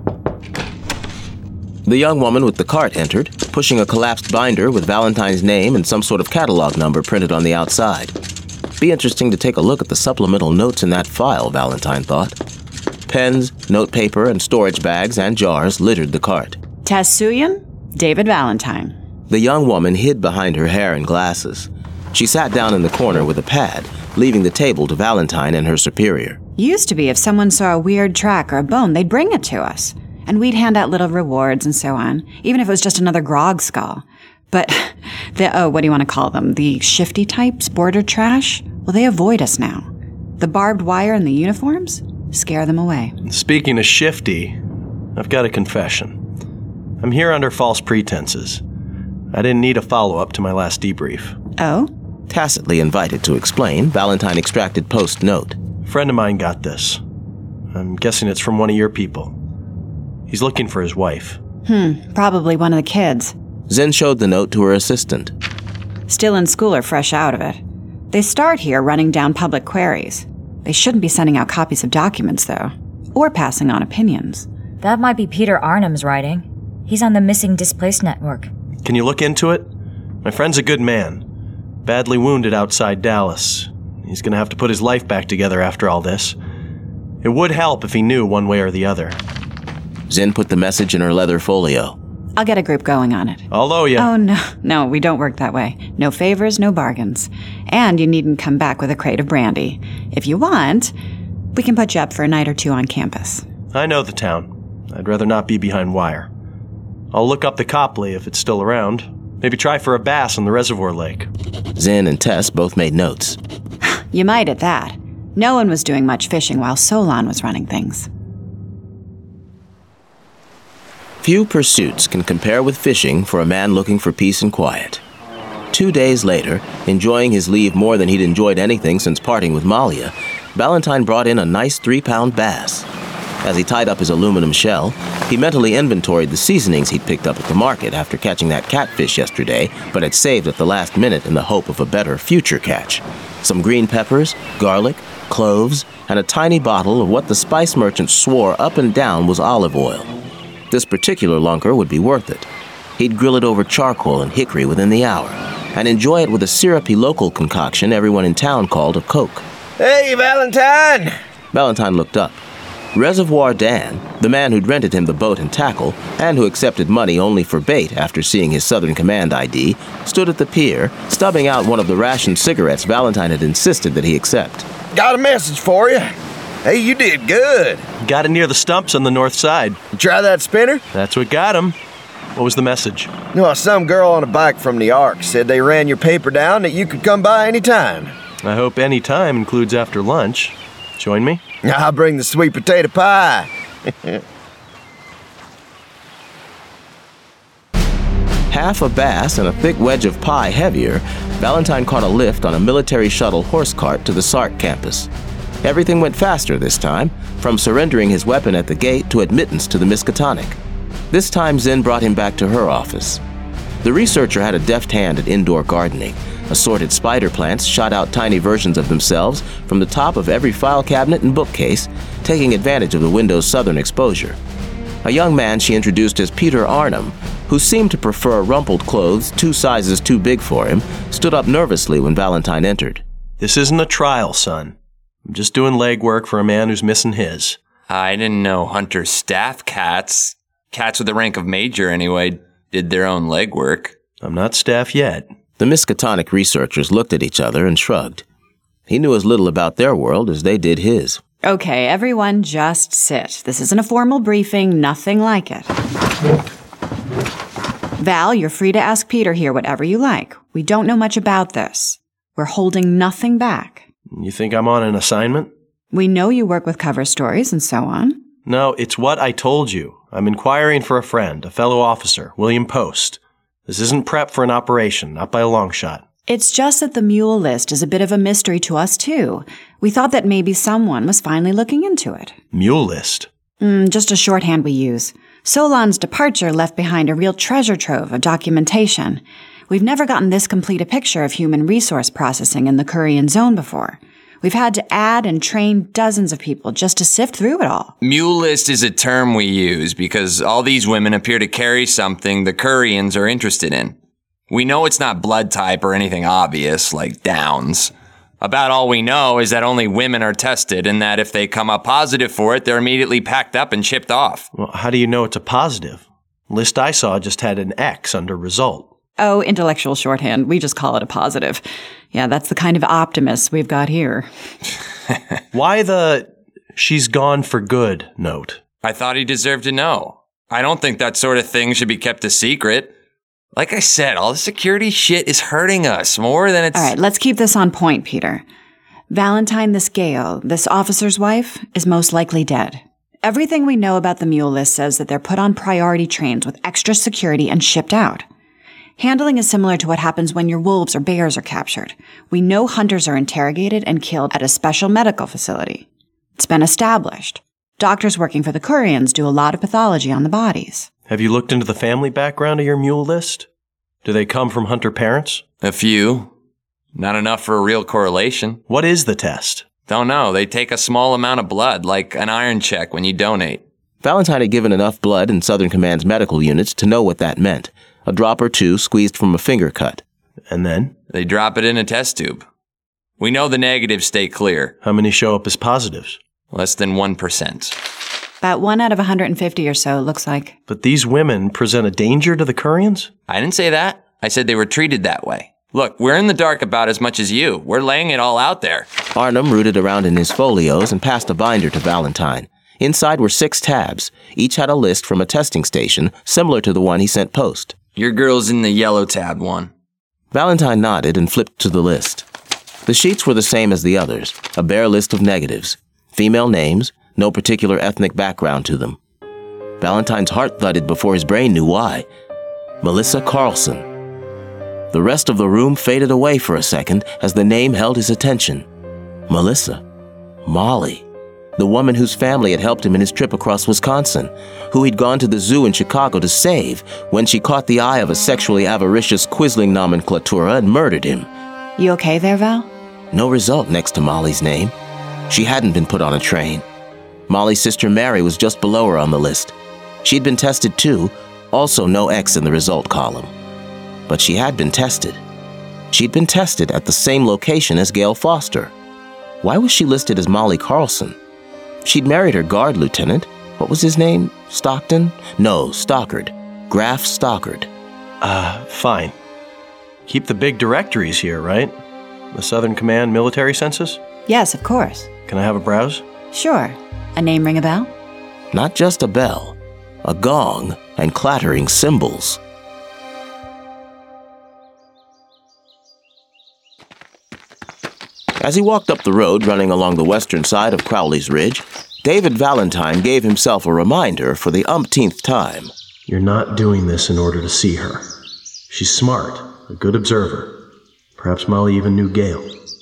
The young woman with the cart entered, pushing a collapsed binder with Valentine's name and some sort of catalog number printed on the outside. Be interesting to take a look at the supplemental notes in that file, Valentine thought. Pens, notepaper, and storage bags and jars littered the cart. Tess Suyin, David Valentine. The young woman hid behind her hair and glasses. She sat down in the corner with a pad, leaving the table to Valentine and her superior. Used to be if someone saw a weird track or a bone, they'd bring it to us. And we'd hand out little rewards and so on, even if it was just another grog skull. But the, oh, what do you want to call them? The shifty types, border trash? Well, they avoid us now. The barbed wire and the uniforms scare them away. Speaking of shifty, I've got a confession. I'm here under false pretenses. I didn't need a follow-up to my last debrief. Oh? Tacitly invited to explain, Valentine extracted post note. A friend of mine got this. I'm guessing it's from one of your people. He's looking for his wife. Hmm, probably one of the kids. Zen showed the note to her assistant. Still in school or fresh out of it. They start here running down public queries. They shouldn't be sending out copies of documents, though. Or passing on opinions. That might be Peter Arnhem's writing. He's on the Missing Displaced Network. Can you look into it? My friend's a good man. Badly wounded outside Dallas. He's gonna have to put his life back together after all this. It would help if he knew one way or the other. Zen put the message in her leather folio. I'll get a group going on it. I'll owe you. Oh, no. No, we don't work that way. No favors, no bargains. And you needn't come back with a crate of brandy. If you want, we can put you up for a night or two on campus. I know the town. I'd rather not be behind wire. I'll look up the Copley if it's still around. Maybe try for a bass on the reservoir lake. Zen and Tess both made notes. You might at that. No one was doing much fishing while Solon was running things. Few pursuits can compare with fishing for a man looking for peace and quiet. Two days later, enjoying his leave more than he'd enjoyed anything since parting with Malia, Valentine brought in a nice three-pound bass. As he tied up his aluminum shell, he mentally inventoried the seasonings he'd picked up at the market after catching that catfish yesterday, but had saved at the last minute in the hope of a better future catch. Some green peppers, garlic, cloves, and a tiny bottle of what the spice merchant swore up and down was olive oil. This particular lunker would be worth it. He'd grill it over charcoal and hickory within the hour, and enjoy it with a syrupy local concoction everyone in town called a Coke. Hey, Valentine! Valentine looked up. Reservoir Dan, the man who'd rented him the boat and tackle, and who accepted money only for bait after seeing his Southern Command I D, stood at the pier, stubbing out one of the rationed cigarettes Valentine had insisted that he accept. Got a message for you. Hey, you did good. Got it near the stumps on the north side. You try that spinner? That's what got him. What was the message? No, some girl on a bike from the Ark said they ran your paper down that you could come by any time. I hope any time includes after lunch. Join me? I'll bring the sweet potato pie. Half a bass and a thick wedge of pie heavier, Valentine caught a lift on a military shuttle horse cart to the S A R C campus. Everything went faster this time, from surrendering his weapon at the gate to admittance to the Miskatonic. This time Zen brought him back to her office. The researcher had a deft hand at indoor gardening. Assorted spider plants shot out tiny versions of themselves from the top of every file cabinet and bookcase, taking advantage of the window's southern exposure. A young man she introduced as Peter Arnhem, who seemed to prefer rumpled clothes two sizes too big for him, stood up nervously when Valentine entered. This isn't a trial, son. I'm just doing legwork for a man who's missing his. I didn't know Hunter's staff cats, cats with the rank of major anyway, did their own legwork. I'm not staff yet. The Miskatonic researchers looked at each other and shrugged. He knew as little about their world as they did his. Okay, everyone just sit. This isn't a formal briefing, nothing like it. Val, you're free to ask Peter here whatever you like. We don't know much about this. We're holding nothing back. You think I'm on an assignment? We know you work with cover stories and so on. No, it's what I told you. I'm inquiring for a friend, a fellow officer, William Post. This isn't prep for an operation, not by a long shot. It's just that the mule list is a bit of a mystery to us, too. We thought that maybe someone was finally looking into it. Mule list? Mm, just a shorthand we use. Solon's departure left behind a real treasure trove of documentation. We've never gotten this complete a picture of human resource processing in the Kurian zone before. We've had to add and train dozens of people just to sift through it all. Mule list is a term we use because all these women appear to carry something the Kurians are interested in. We know it's not blood type or anything obvious, like Downs. About all we know is that only women are tested and that if they come up positive for it, they're immediately packed up and shipped off. Well, how do you know it's a positive? The list I saw just had an X under result. Oh, intellectual shorthand. We just call it a positive. Yeah, that's the kind of optimists we've got here. Why the she's gone for good note? I thought he deserved to know. I don't think that sort of thing should be kept a secret. Like I said, all the security shit is hurting us more than it's... All right, let's keep this on point, Peter. Valentine this Gale, this officer's wife, is most likely dead. Everything we know about the mule list says that they're put on priority trains with extra security and shipped out. Handling is similar to what happens when your wolves or bears are captured. We know hunters are interrogated and killed at a special medical facility. It's been established. Doctors working for the Kurians do a lot of pathology on the bodies. Have you looked into the family background of your mule list? Do they come from hunter parents? A few. Not enough for a real correlation. What is the test? Don't know. They take a small amount of blood, like an iron check when you donate. Valentine had given enough blood in Southern Command's medical units to know what that meant. A drop or two squeezed from a finger cut. And then? They drop it in a test tube. We know the negatives stay clear. How many show up as positives? Less than one percent. About one out of one hundred fifty or so, it looks like. But these women present a danger to the Kurians? I didn't say that. I said they were treated that way. Look, we're in the dark about as much as you. We're laying it all out there. Arnhem rooted around in his folios and passed a binder to Valentine. Inside were six tabs. Each had a list from a testing station, similar to the one he sent Post. Your girl's in the yellow tab one. Valentine nodded and flipped to the list. The sheets were the same as the others, a bare list of negatives. Female names, no particular ethnic background to them. Valentine's heart thudded before his brain knew why. Melissa Carlson. The rest of the room faded away for a second as the name held his attention. Melissa. Molly. The woman whose family had helped him in his trip across Wisconsin, who he'd gone to the zoo in Chicago to save when she caught the eye of a sexually avaricious Quisling nomenclatura and murdered him. You okay there, Val? No result next to Molly's name. She hadn't been put on a train. Molly's sister Mary was just below her on the list. She'd been tested too, also no X in the result column. But she had been tested. She'd been tested at the same location as Gale Foster. Why was she listed as Molly Carlson? She'd married her guard lieutenant. What was his name? Stockton? No, Stockard. Graf Stockard. Uh, fine. Keep the big directories here, right? The Southern Command military census? Yes, of course. Can I have a browse? Sure. A name ring a bell? Not just a bell. A gong and clattering cymbals. As he walked up the road running along the western side of Crowley's Ridge, David Valentine gave himself a reminder for the umpteenth time. You're not doing this in order to see her. She's smart, a good observer. Perhaps Molly even knew Gail.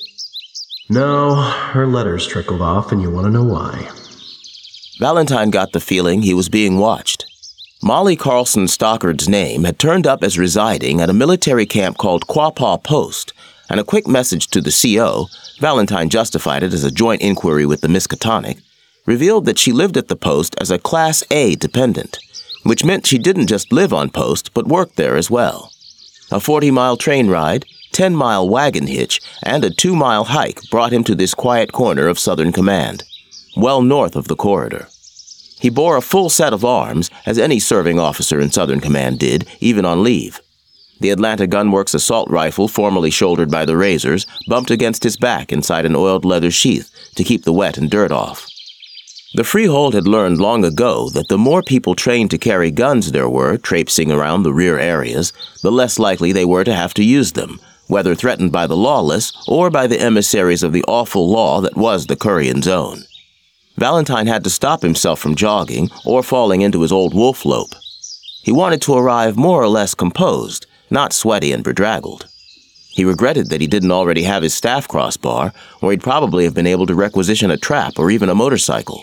No, her letters trickled off, and you want to know why. Valentine got the feeling he was being watched. Molly Carlson Stockard's name had turned up as residing at a military camp called Quapaw Post, and a quick message to the C O, Valentine justified it as a joint inquiry with the Miskatonic, revealed that she lived at the post as a Class A dependent, which meant she didn't just live on post, but worked there as well. A forty-mile train ride, ten-mile wagon hitch, and a two-mile hike brought him to this quiet corner of Southern Command, well north of the corridor. He bore a full set of arms, as any serving officer in Southern Command did, even on leave. The Atlanta Gunworks assault rifle, formerly shouldered by the Razors, bumped against his back inside an oiled leather sheath to keep the wet and dirt off. The Freehold had learned long ago that the more people trained to carry guns there were traipsing around the rear areas, the less likely they were to have to use them, whether threatened by the lawless or by the emissaries of the awful law that was the Currian Zone. Valentine had to stop himself from jogging or falling into his old wolf lope. He wanted to arrive more or less composed, not sweaty and bedraggled. He regretted that he didn't already have his staff crossbar, or he'd probably have been able to requisition a trap or even a motorcycle.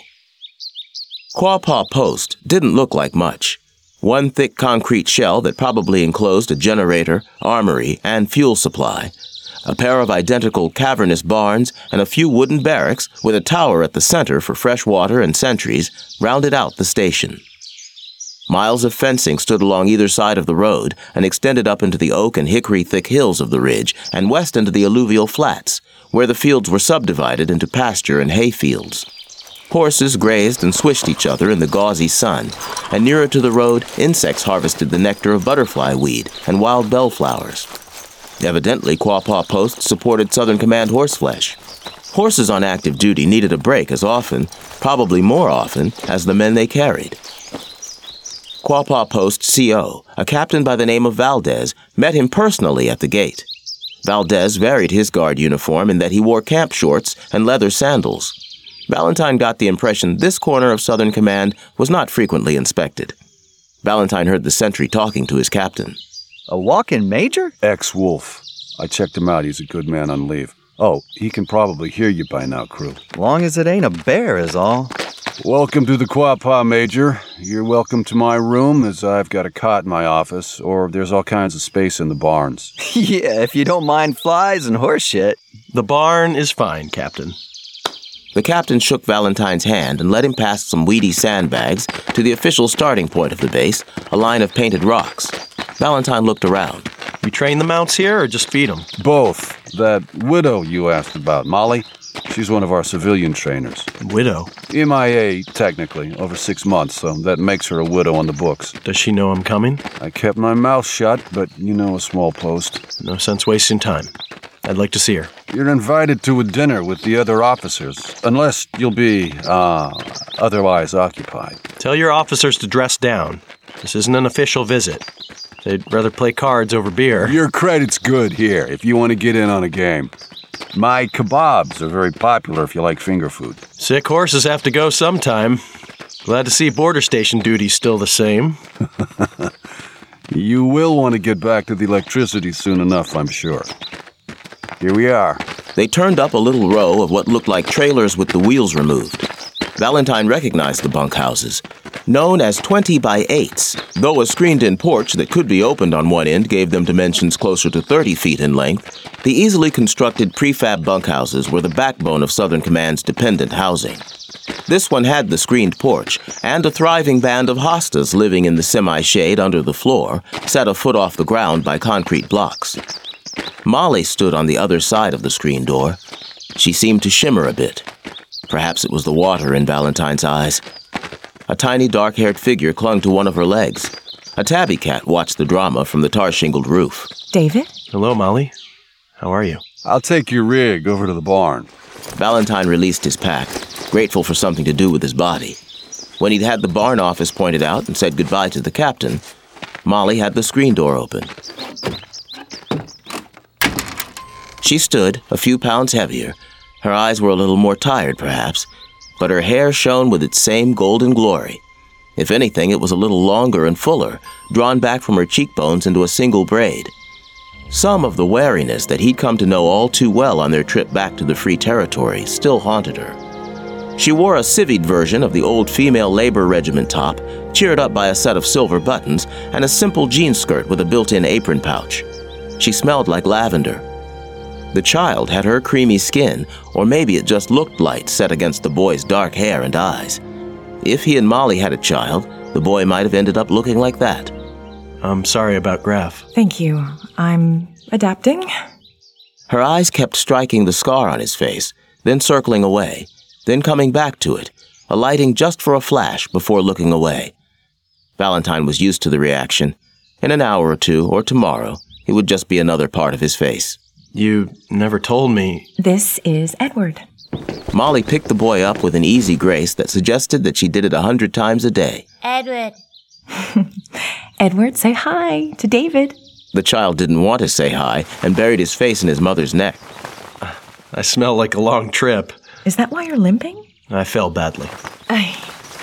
Quapaw Post didn't look like much. One thick concrete shell that probably enclosed a generator, armory, and fuel supply, a pair of identical cavernous barns, and a few wooden barracks with a tower at the center for fresh water and sentries rounded out the station. Miles of fencing stood along either side of the road and extended up into the oak and hickory-thick hills of the ridge and west into the alluvial flats, where the fields were subdivided into pasture and hay fields. Horses grazed and swished each other in the gauzy sun, and nearer to the road, insects harvested the nectar of butterfly weed and wild bellflowers. Evidently, Quapaw Post supported Southern Command horseflesh. Horses on active duty needed a break as often, probably more often, as the men they carried. Quapaw Post C O, a captain by the name of Valdez, met him personally at the gate. Valdez varied his guard uniform in that he wore camp shorts and leather sandals. Valentine got the impression this corner of Southern Command was not frequently inspected. Valentine heard the sentry talking to his captain. A walk-in major? Ex-Wolf. I checked him out. He's a good man on leave. Oh, he can probably hear you by now, crew. Long as it ain't a bear is all. Welcome to the Quapaw, Major. You're welcome to my room, as I've got a cot in my office, or there's all kinds of space in the barns. Yeah, if you don't mind flies and horse shit. The barn is fine, Captain. The captain shook Valentine's hand and led him past some weedy sandbags to the official starting point of the base, a line of painted rocks. Valentine looked around. You train the mounts here or just feed them? Both. That widow you asked about, Molly, she's one of our civilian trainers. Widow? M I A, technically, over six months, so that makes her a widow on the books. Does she know I'm coming? I kept my mouth shut, but you know a small post. No sense wasting time. I'd like to see her. You're invited to a dinner with the other officers, unless you'll be, uh, otherwise occupied. Tell your officers to dress down. This isn't an official visit. They'd rather play cards over beer. Your credit's good here, if you want to get in on a game. My kebabs are very popular if you like finger food. Sick horses have to go sometime. Glad to see border station duty's still the same. You will want to get back to the electricity soon enough, I'm sure. Here we are. They turned up a little row of what looked like trailers with the wheels removed. Valentine recognized the bunkhouses, known as twenty by eights, though a screened-in porch that could be opened on one end gave them dimensions closer to thirty feet in length. The easily constructed prefab bunkhouses were the backbone of Southern Command's dependent housing. This one had the screened porch and a thriving band of hostas living in the semi-shade under the floor, set a foot off the ground by concrete blocks. Molly stood on the other side of the screen door. She seemed to shimmer a bit. Perhaps it was the water in Valentine's eyes. A tiny dark-haired figure clung to one of her legs. A tabby cat watched the drama from the tar-shingled roof. David? Hello, Molly. How are you? I'll take your rig over to the barn. Valentine released his pack, grateful for something to do with his body. When he'd had the barn office pointed out and said goodbye to the captain, Molly had the screen door open. She stood, a few pounds heavier, Her eyes were a little more tired, perhaps, but her hair shone with its same golden glory. If anything, it was a little longer and fuller, drawn back from her cheekbones into a single braid. Some of the wariness that he'd come to know all too well on their trip back to the Free Territory still haunted her. She wore a civied version of the old female labor regiment top, cheered up by a set of silver buttons, and a simple jean skirt with a built-in apron pouch. She smelled like lavender. The child had her creamy skin, or maybe it just looked light set against the boy's dark hair and eyes. If he and Molly had a child, the boy might have ended up looking like that. I'm sorry about Graf. Thank you. I'm adapting. Her eyes kept striking the scar on his face, then circling away, then coming back to it, alighting just for a flash before looking away. Valentine was used to the reaction. In an hour or two, or tomorrow, it would just be another part of his face. You never told me. This is Edward. Molly picked the boy up with an easy grace that suggested that she did it a hundred times a day. Edward. Edward, say hi to David. The child didn't want to say hi and buried his face in his mother's neck. I smell like a long trip. Is that why you're limping? I fell badly. I...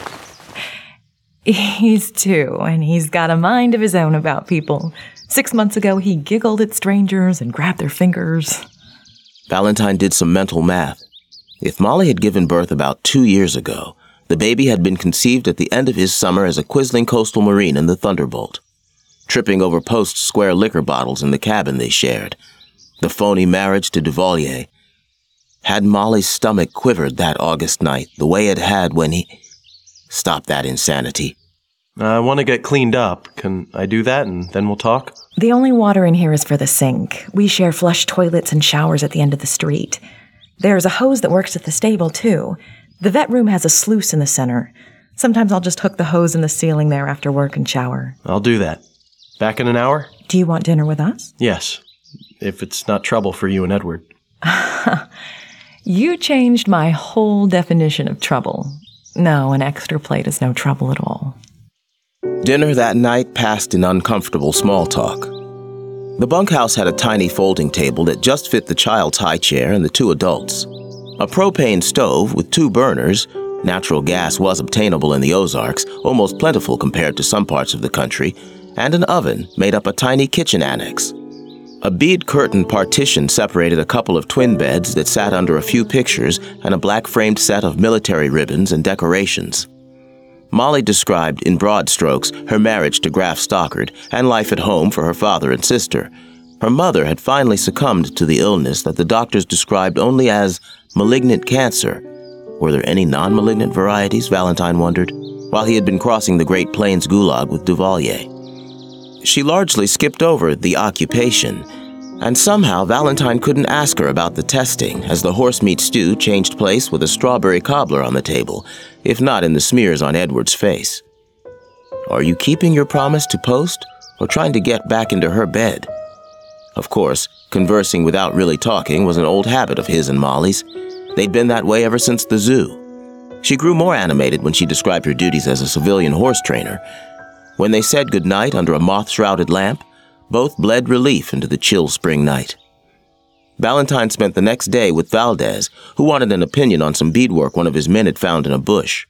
He's two, and he's got a mind of his own about people. Six months ago, he giggled at strangers and grabbed their fingers. Valentine did some mental math. If Molly had given birth about two years ago, the baby had been conceived at the end of his summer as a Quisling coastal marine in the Thunderbolt, tripping over Post's square liquor bottles in the cabin they shared, the phony marriage to Duvalier. Had Molly's stomach quivered that August night the way it had when he... Stop that insanity. I want to get cleaned up. Can I do that and then we'll talk? The only water in here is for the sink. We share flush toilets and showers at the end of the street. There's a hose that works at the stable, too. The vet room has a sluice in the center. Sometimes I'll just hook the hose in the ceiling there after work and shower. I'll do that. Back in an hour? Do you want dinner with us? Yes, if it's not trouble for you and Edward. You changed my whole definition of trouble. No, an extra plate is no trouble at all. Dinner that night passed in uncomfortable small talk. The bunkhouse had a tiny folding table that just fit the child's high chair and the two adults. A propane stove with two burners — natural gas was obtainable in the Ozarks, almost plentiful compared to some parts of the country — and an oven made up a tiny kitchen annex. A bead curtain partition separated a couple of twin beds that sat under a few pictures and a black-framed set of military ribbons and decorations. Molly described, in broad strokes, her marriage to Graf Stockard and life at home for her father and sister. Her mother had finally succumbed to the illness that the doctors described only as malignant cancer. Were there any non-malignant varieties, Valentine wondered, while he had been crossing the Great Plains gulag with Duvalier. She largely skipped over the occupation, and somehow Valentine couldn't ask her about the testing as the horse meat stew changed place with a strawberry cobbler on the table, if not in the smears on Edward's face. Are you keeping your promise to Post, or trying to get back into her bed? Of course, conversing without really talking was an old habit of his and Molly's. They'd been that way ever since the zoo. She grew more animated when she described her duties as a civilian horse trainer. When they said goodnight under a moth-shrouded lamp, both bled relief into the chill spring night. Valentine spent the next day with Valdez, who wanted an opinion on some beadwork one of his men had found in a bush.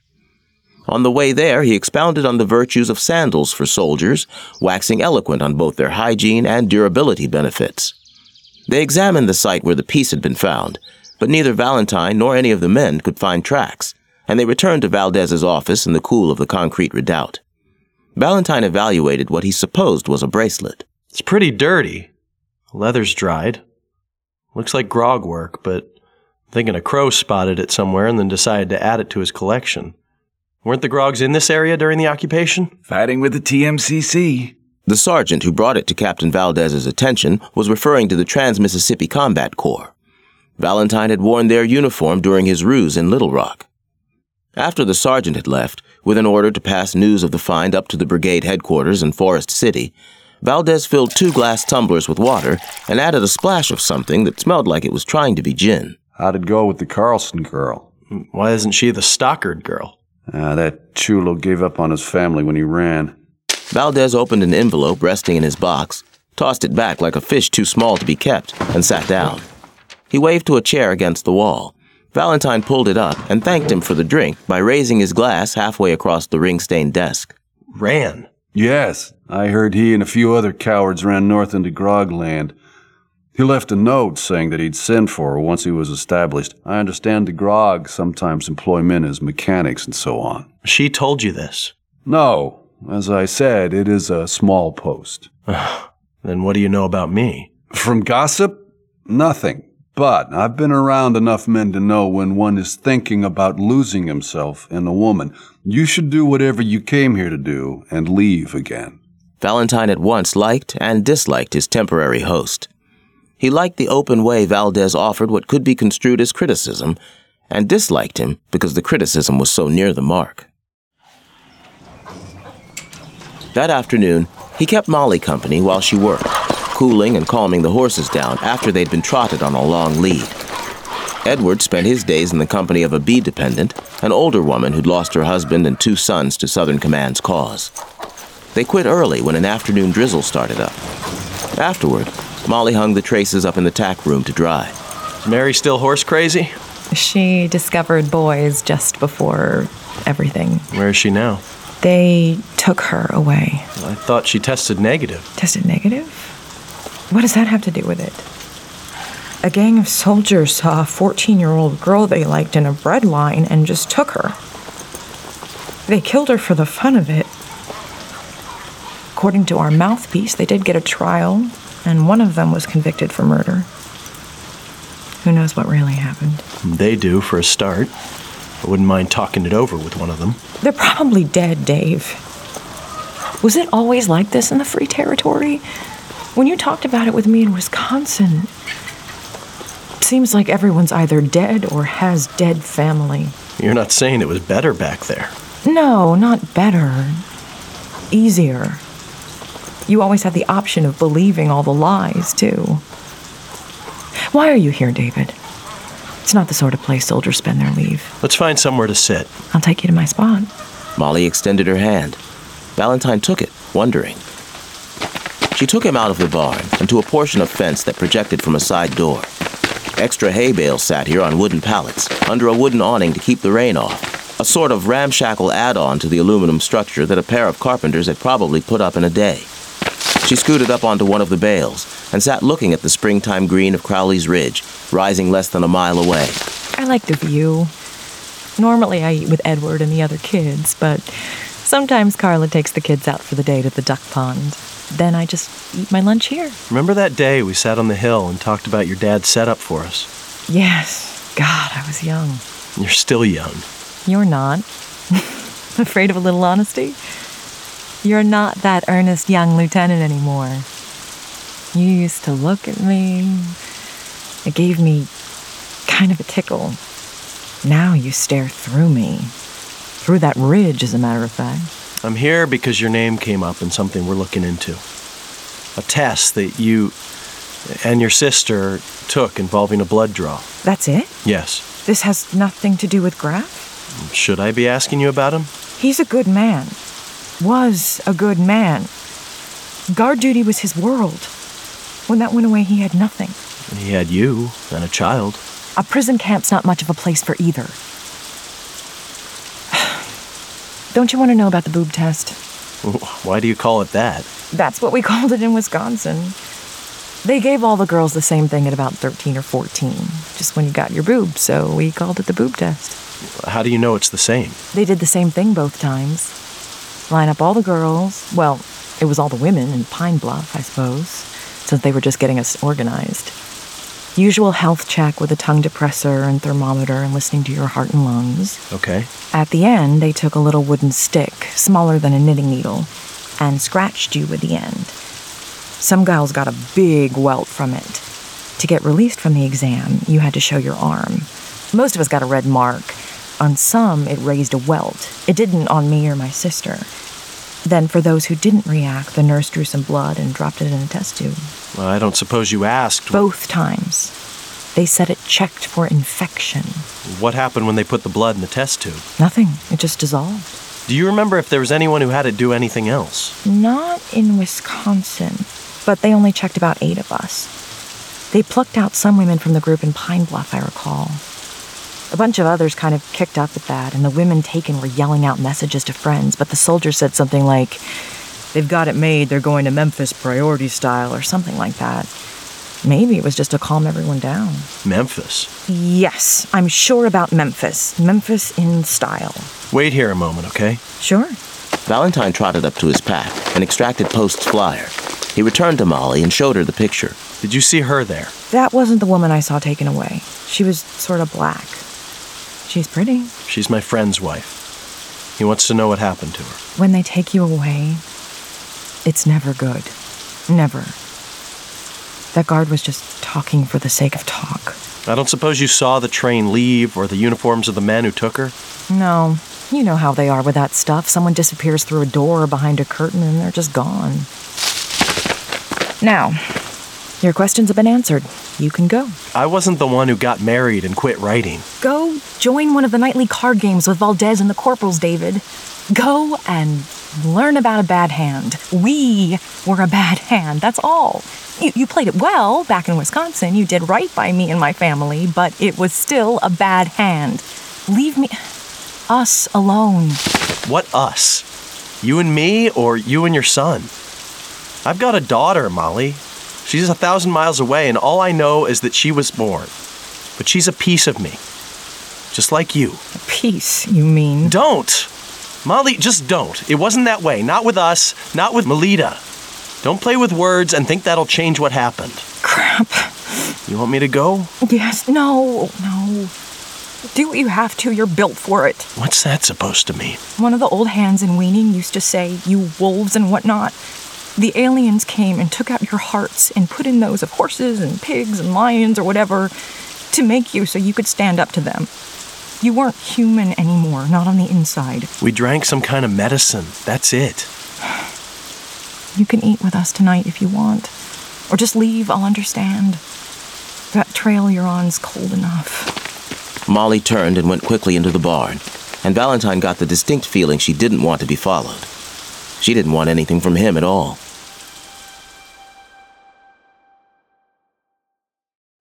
On the way there, he expounded on the virtues of sandals for soldiers, waxing eloquent on both their hygiene and durability benefits. They examined the site where the piece had been found, but neither Valentine nor any of the men could find tracks, and they returned to Valdez's office in the cool of the concrete redoubt. Valentine evaluated what he supposed was a bracelet. It's pretty dirty. Leather's dried. Looks like grog work, but I'm thinking a crow spotted it somewhere and then decided to add it to his collection. Weren't the grogs in this area during the occupation? Fighting with the T M C C. The sergeant who brought it to Captain Valdez's attention was referring to the Trans-Mississippi Combat Corps. Valentine had worn their uniform during his ruse in Little Rock. After the sergeant had left, with an order to pass news of the find up to the brigade headquarters in Forest City, Valdez filled two glass tumblers with water and added a splash of something that smelled like it was trying to be gin. How'd it go with the Carlson girl? Why isn't she the Stockard girl? Ah, that chulo gave up on his family when he ran. Valdez opened an envelope resting in his box, tossed it back like a fish too small to be kept, and sat down. He waved to a chair against the wall, Valentine pulled it up and thanked him for the drink by raising his glass halfway across the ring-stained desk. Ran? Yes. I heard he and a few other cowards ran north into Grogland. He left a note saying that he'd send for her once he was established. I understand the Grog sometimes employ men as mechanics and so on. She told you this? No. As I said, it is a small post. Then what do you know about me? From gossip? Nothing. But I've been around enough men to know when one is thinking about losing himself in a woman, you should do whatever you came here to do and leave again. Valentine at once liked and disliked his temporary host. He liked the open way Valdez offered what could be construed as criticism, and disliked him because the criticism was so near the mark. That afternoon, he kept Molly company while she worked, cooling and calming the horses down after they'd been trotted on a long lead. Edward spent his days in the company of a bee dependent, an older woman who'd lost her husband and two sons to Southern Command's cause. They quit early when an afternoon drizzle started up. Afterward, Molly hung the traces up in the tack room to dry. Is Mary still horse crazy? She discovered boys just before everything. Where is she now? They took her away. I thought she tested negative. Tested negative? What does that have to do with it? A gang of soldiers saw a fourteen-year-old girl they liked in a bread line and just took her. They killed her for the fun of it. According to our mouthpiece, they did get a trial, and one of them was convicted for murder. Who knows what really happened? They do, for a start. I wouldn't mind talking it over with one of them. They're probably dead, Dave. Was it always like this in the Free Territory? When you talked about it with me in Wisconsin, it seems like everyone's either dead or has dead family. You're not saying it was better back there? No, not better. Easier. You always had the option of believing all the lies, too. Why are you here, David? It's not the sort of place soldiers spend their leave. Let's find somewhere to sit. I'll take you to my spot. Molly extended her hand. Valentine took it, wondering. She took him out of the barn and to a portion of fence that projected from a side door. Extra hay bales sat here on wooden pallets, under a wooden awning to keep the rain off, a sort of ramshackle add-on to the aluminum structure that a pair of carpenters had probably put up in a day. She scooted up onto one of the bales and sat looking at the springtime green of Crowley's Ridge, rising less than a mile away. I like the view. Normally I eat with Edward and the other kids, but sometimes Carla takes the kids out for the day to the duck pond. Then I just eat my lunch here. Remember that day we sat on the hill and talked about your dad's setup for us? Yes. God, I was young. You're still young. You're not. Afraid of a little honesty? You're not that earnest young lieutenant anymore. You used to look at me. It gave me kind of a tickle. Now you stare through me. Through that ridge, as a matter of fact. I'm here because your name came up in something we're looking into. A test that you and your sister took involving a blood draw. That's it? Yes. This has nothing to do with Graf? Should I be asking you about him? He's a good man. Was a good man. Guard duty was his world. When that went away, he had nothing. And he had you and a child. A prison camp's not much of a place for either. Don't you want to know about the boob test? Why do you call it that? That's what we called it in Wisconsin. They gave all the girls the same thing at about thirteen or fourteen, just when you got your boobs, so we called it the boob test. How do you know it's the same? They did the same thing both times. Line up all the girls, well, it was all the women in Pine Bluff, I suppose, since they were just getting us organized. Usual health check with a tongue depressor and thermometer and listening to your heart and lungs. Okay. At the end, they took a little wooden stick, smaller than a knitting needle, and scratched you with the end. Some gals got a big welt from it. To get released from the exam, you had to show your arm. Most of us got a red mark. On some, it raised a welt. It didn't on me or my sister. Then, for those who didn't react, the nurse drew some blood and dropped it in a test tube. Well, I don't suppose you asked. Both times. They said it checked for infection. What happened when they put the blood in the test tube? Nothing. It just dissolved. Do you remember if there was anyone who had to do anything else? Not in Wisconsin, but they only checked about eight of us. They plucked out some women from the group in Pine Bluff, I recall. A bunch of others kind of kicked up at that, and the women taken were yelling out messages to friends, but the soldier said something like, "They've got it made, they're going to Memphis priority style," or something like that. Maybe it was just to calm everyone down. Memphis? Yes, I'm sure about Memphis. Memphis in style. Wait here a moment, okay? Sure. Valentine trotted up to his pack and extracted Post's flyer. He returned to Molly and showed her the picture. Did you see her there? That wasn't the woman I saw taken away. She was sort of black. She's pretty. She's my friend's wife. He wants to know what happened to her. When they take you away, it's never good. Never. That guard was just talking for the sake of talk. I don't suppose you saw the train leave or the uniforms of the men who took her? No. You know how they are with that stuff. Someone disappears through a door or behind a curtain and they're just gone. Now, your questions have been answered. You can go. I wasn't the one who got married and quit writing. Go join one of the nightly card games with Valdez and the Corporals, David. Go and learn about a bad hand. We were a bad hand, that's all. You, you played it well back in Wisconsin. You did right by me and my family, but it was still a bad hand. Leave me... us alone. What us? You and me, or you and your son? I've got a daughter, Molly. She's a thousand miles away, and all I know is that she was born. But she's a piece of me. Just like you. A piece, you mean? Don't! Molly, just don't. It wasn't that way. Not with us. Not with Melita. Don't play with words and think that'll change what happened. Crap. You want me to go? Yes, no, no. Do what you have to. You're built for it. What's that supposed to mean? One of the old hands in weaning used to say, "You wolves and whatnot." The aliens came and took out your hearts and put in those of horses and pigs and lions or whatever to make you so you could stand up to them. You weren't human anymore, not on the inside. We drank some kind of medicine. That's it. You can eat with us tonight if you want. Or just leave, I'll understand. That trail you're on's cold enough. Molly turned and went quickly into the barn, and Valentine got the distinct feeling she didn't want to be followed. She didn't want anything from him at all.